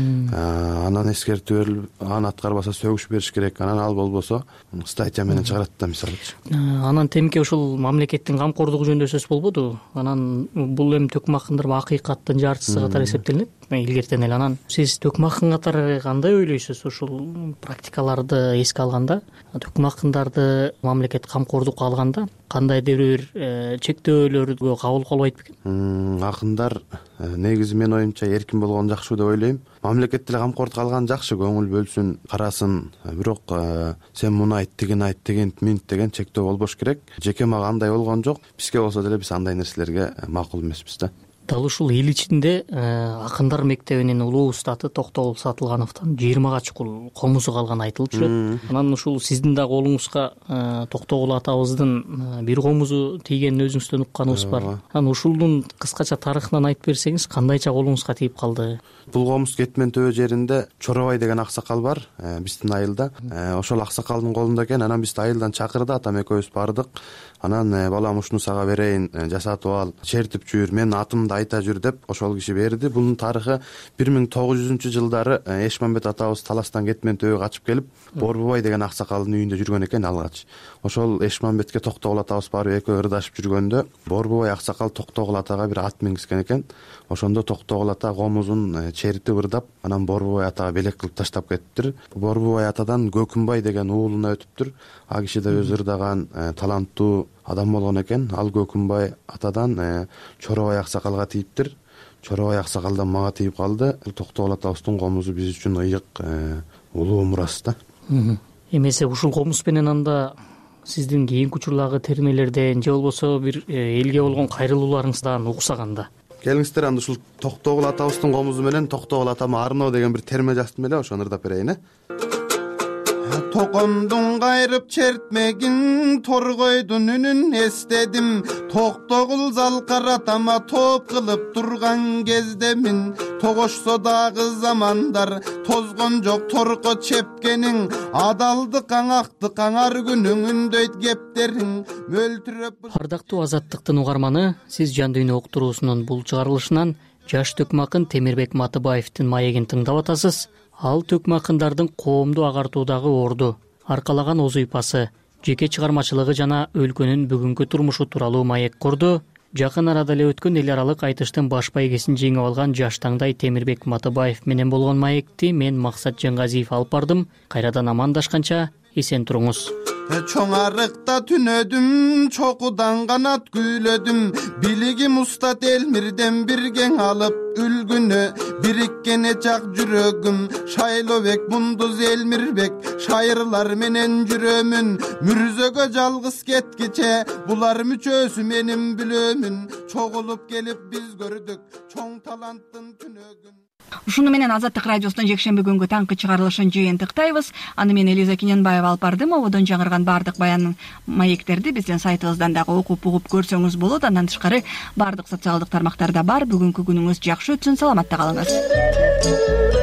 Speaker 8: Анан эскертүү берилип, аны аткарбаса сөгүш бериш керек. Анан ал болбосо статья менен чыгарат да мисалычы.
Speaker 6: Анан темке ушул мамлекеттин камкордугу жөнүндө сөз болбоду. Анан бул эми төкмө акындар акыйкаттын жартысы катары эсептелинет илгертен эле. Анан сиз төкмө акын катары кандай ойлойсуз ушул практикаларды эске алганда? Төкмө акындарды мамлекет камкордукка алганда кандайдыр бир чектөөлөргө кабыл кылбайт бекен?
Speaker 8: Акындар негизи менин оюмча эркин болгон жакшы деп ойлойм. Мамлекет деле камкордукка алган жакшы, көңүл бөлсүн, карасын. Бирок сен муну айт, тигин айт, деген чектөө болбош керек. Жеке мага андай болгон жок. Бизге болсо деле биз андай нерселерге макул эмеспиз да.
Speaker 6: Дал ушул эл ичинде акындар мектебинин улуу устаты Токтогул Сатылгановдон 20 чукул комузу калганы айтылып жүрөт. Анан ушул сиздин да колуңузга Токтогул атабыздын бир комузу тийгенин өзүңүздөн укканыбыз бар. Анан ушулдун кыскача тарыхынан айтып берсеңиз, кандайча колуңузга тийип калды?
Speaker 8: Бул комуз Кетмен төбө жеринде Чоробай деген аксакал бар, биздин айылда. Ошол аксакалдын колунда экен. Анан бизди айылдан чакырды, атам экөөбүз бардык. Анан балам ушуну сага берейин, жасатып ал, чертип жүр, менин атымды айта жүр деп ошол киши берди. Бунун тарыхы 1900-жылдары Эшмамбет атабыз Таластан Кетмен төбөгө качып келип, Борбубай деген аксакалдын үйүндө жүргөн экен алгач. Ошол Эшмамбетке Токтогул атабыз барып экөө ырдашып жүргөндө Борбубай аксакал Токтогул атага бир ат мингизген экен. Ошондо Токтогул ата комузун чертип ырдап, анан Борбубай атага белек кылып таштап кетиптир. Борбубай атадан Көкүмбай деген уулуна өтүптүр. А киши да өзү ырдаган таланттуу адам болгон экен. Ал Көкүмбай атадан Чоробай аксакалга тийиптир. Чоробай аксакалдан мага тийип калды. Токтогул атабыздын комузу биз үчүн ыйык улуу мурас да.
Speaker 6: Эмесе ушул комуз менен анда сиздин кийинки учурлардагы термелерден же болбосо бир элге болгон кайрылууларыңыздан уксаганда
Speaker 8: келиңиздер, анда ушул Токтогул атабыздын комузу менен Токтогул атама арноо деген бир терме жаздым эле, ошону ырдап берейин.
Speaker 7: Токомдун кайрып чертмегин, торгойдун үнүн эстедим. Токтогул залкаратама топ кылып турган кездемин. Тогошсо дагы замандар тозгон жок торко чепкениң. Адалдыкаң актыкаң ар күнүң үндөйт кептериң. Мөлтүрөп.
Speaker 6: Ардактуу Азаттыктын угарманы, сиз Жан дүйнө уктуруусунун бул чыгарылышынан жаш төкмө акын Темирбек Матыбаевдин маегин тыңдап атасыз. Ал төкмө акындардын коомду агартуудагы орду, аркалаган оз ыйпасы, жеке чыгармачылыгы жана өлкөнүн бүгүнкү турмушу тууралуу маек курду. Жакын арада эле өткөн эл аралык айтыштын баш байгесин жеңип алган жаш таңдай Темирбек Матыбаев менен болгон маекти мен Максат Жангазиев алып бардым. Кайрадан амандашканча эсен туруңуз.
Speaker 7: чоң арыкта түнөдүм, чокудан канат күйлөдүм. Билигим устат Элмирден биргең алып үлгүнө, бириккене жак жүрөгүм. Шайлообек, Мундуз, Элмирбек, шайырлар менен жүрөмүн. Мүрзөгө жалгыз кеткиче, булар мүчөсү менин бүлөмүн. Чогулуп келип биз көрдүк чоң таланттын түнөгүн.
Speaker 1: Ушуну менен Азаттык радиосунун жекшемби күнгү таңкы чыгарылышын жыйынтыктайбыз. Аны мен Элиза Кененбаева алып бардым. Ободон жаңырган бардык баяндын маектерди биздин сайтыбыздан дагы окуп угуп көрсөңүз болот. Андан тышкары бардык социалдык тармактарда бар. Бүгүнкү күнүңүз жакшы өтсүн, саламатта калыңыз.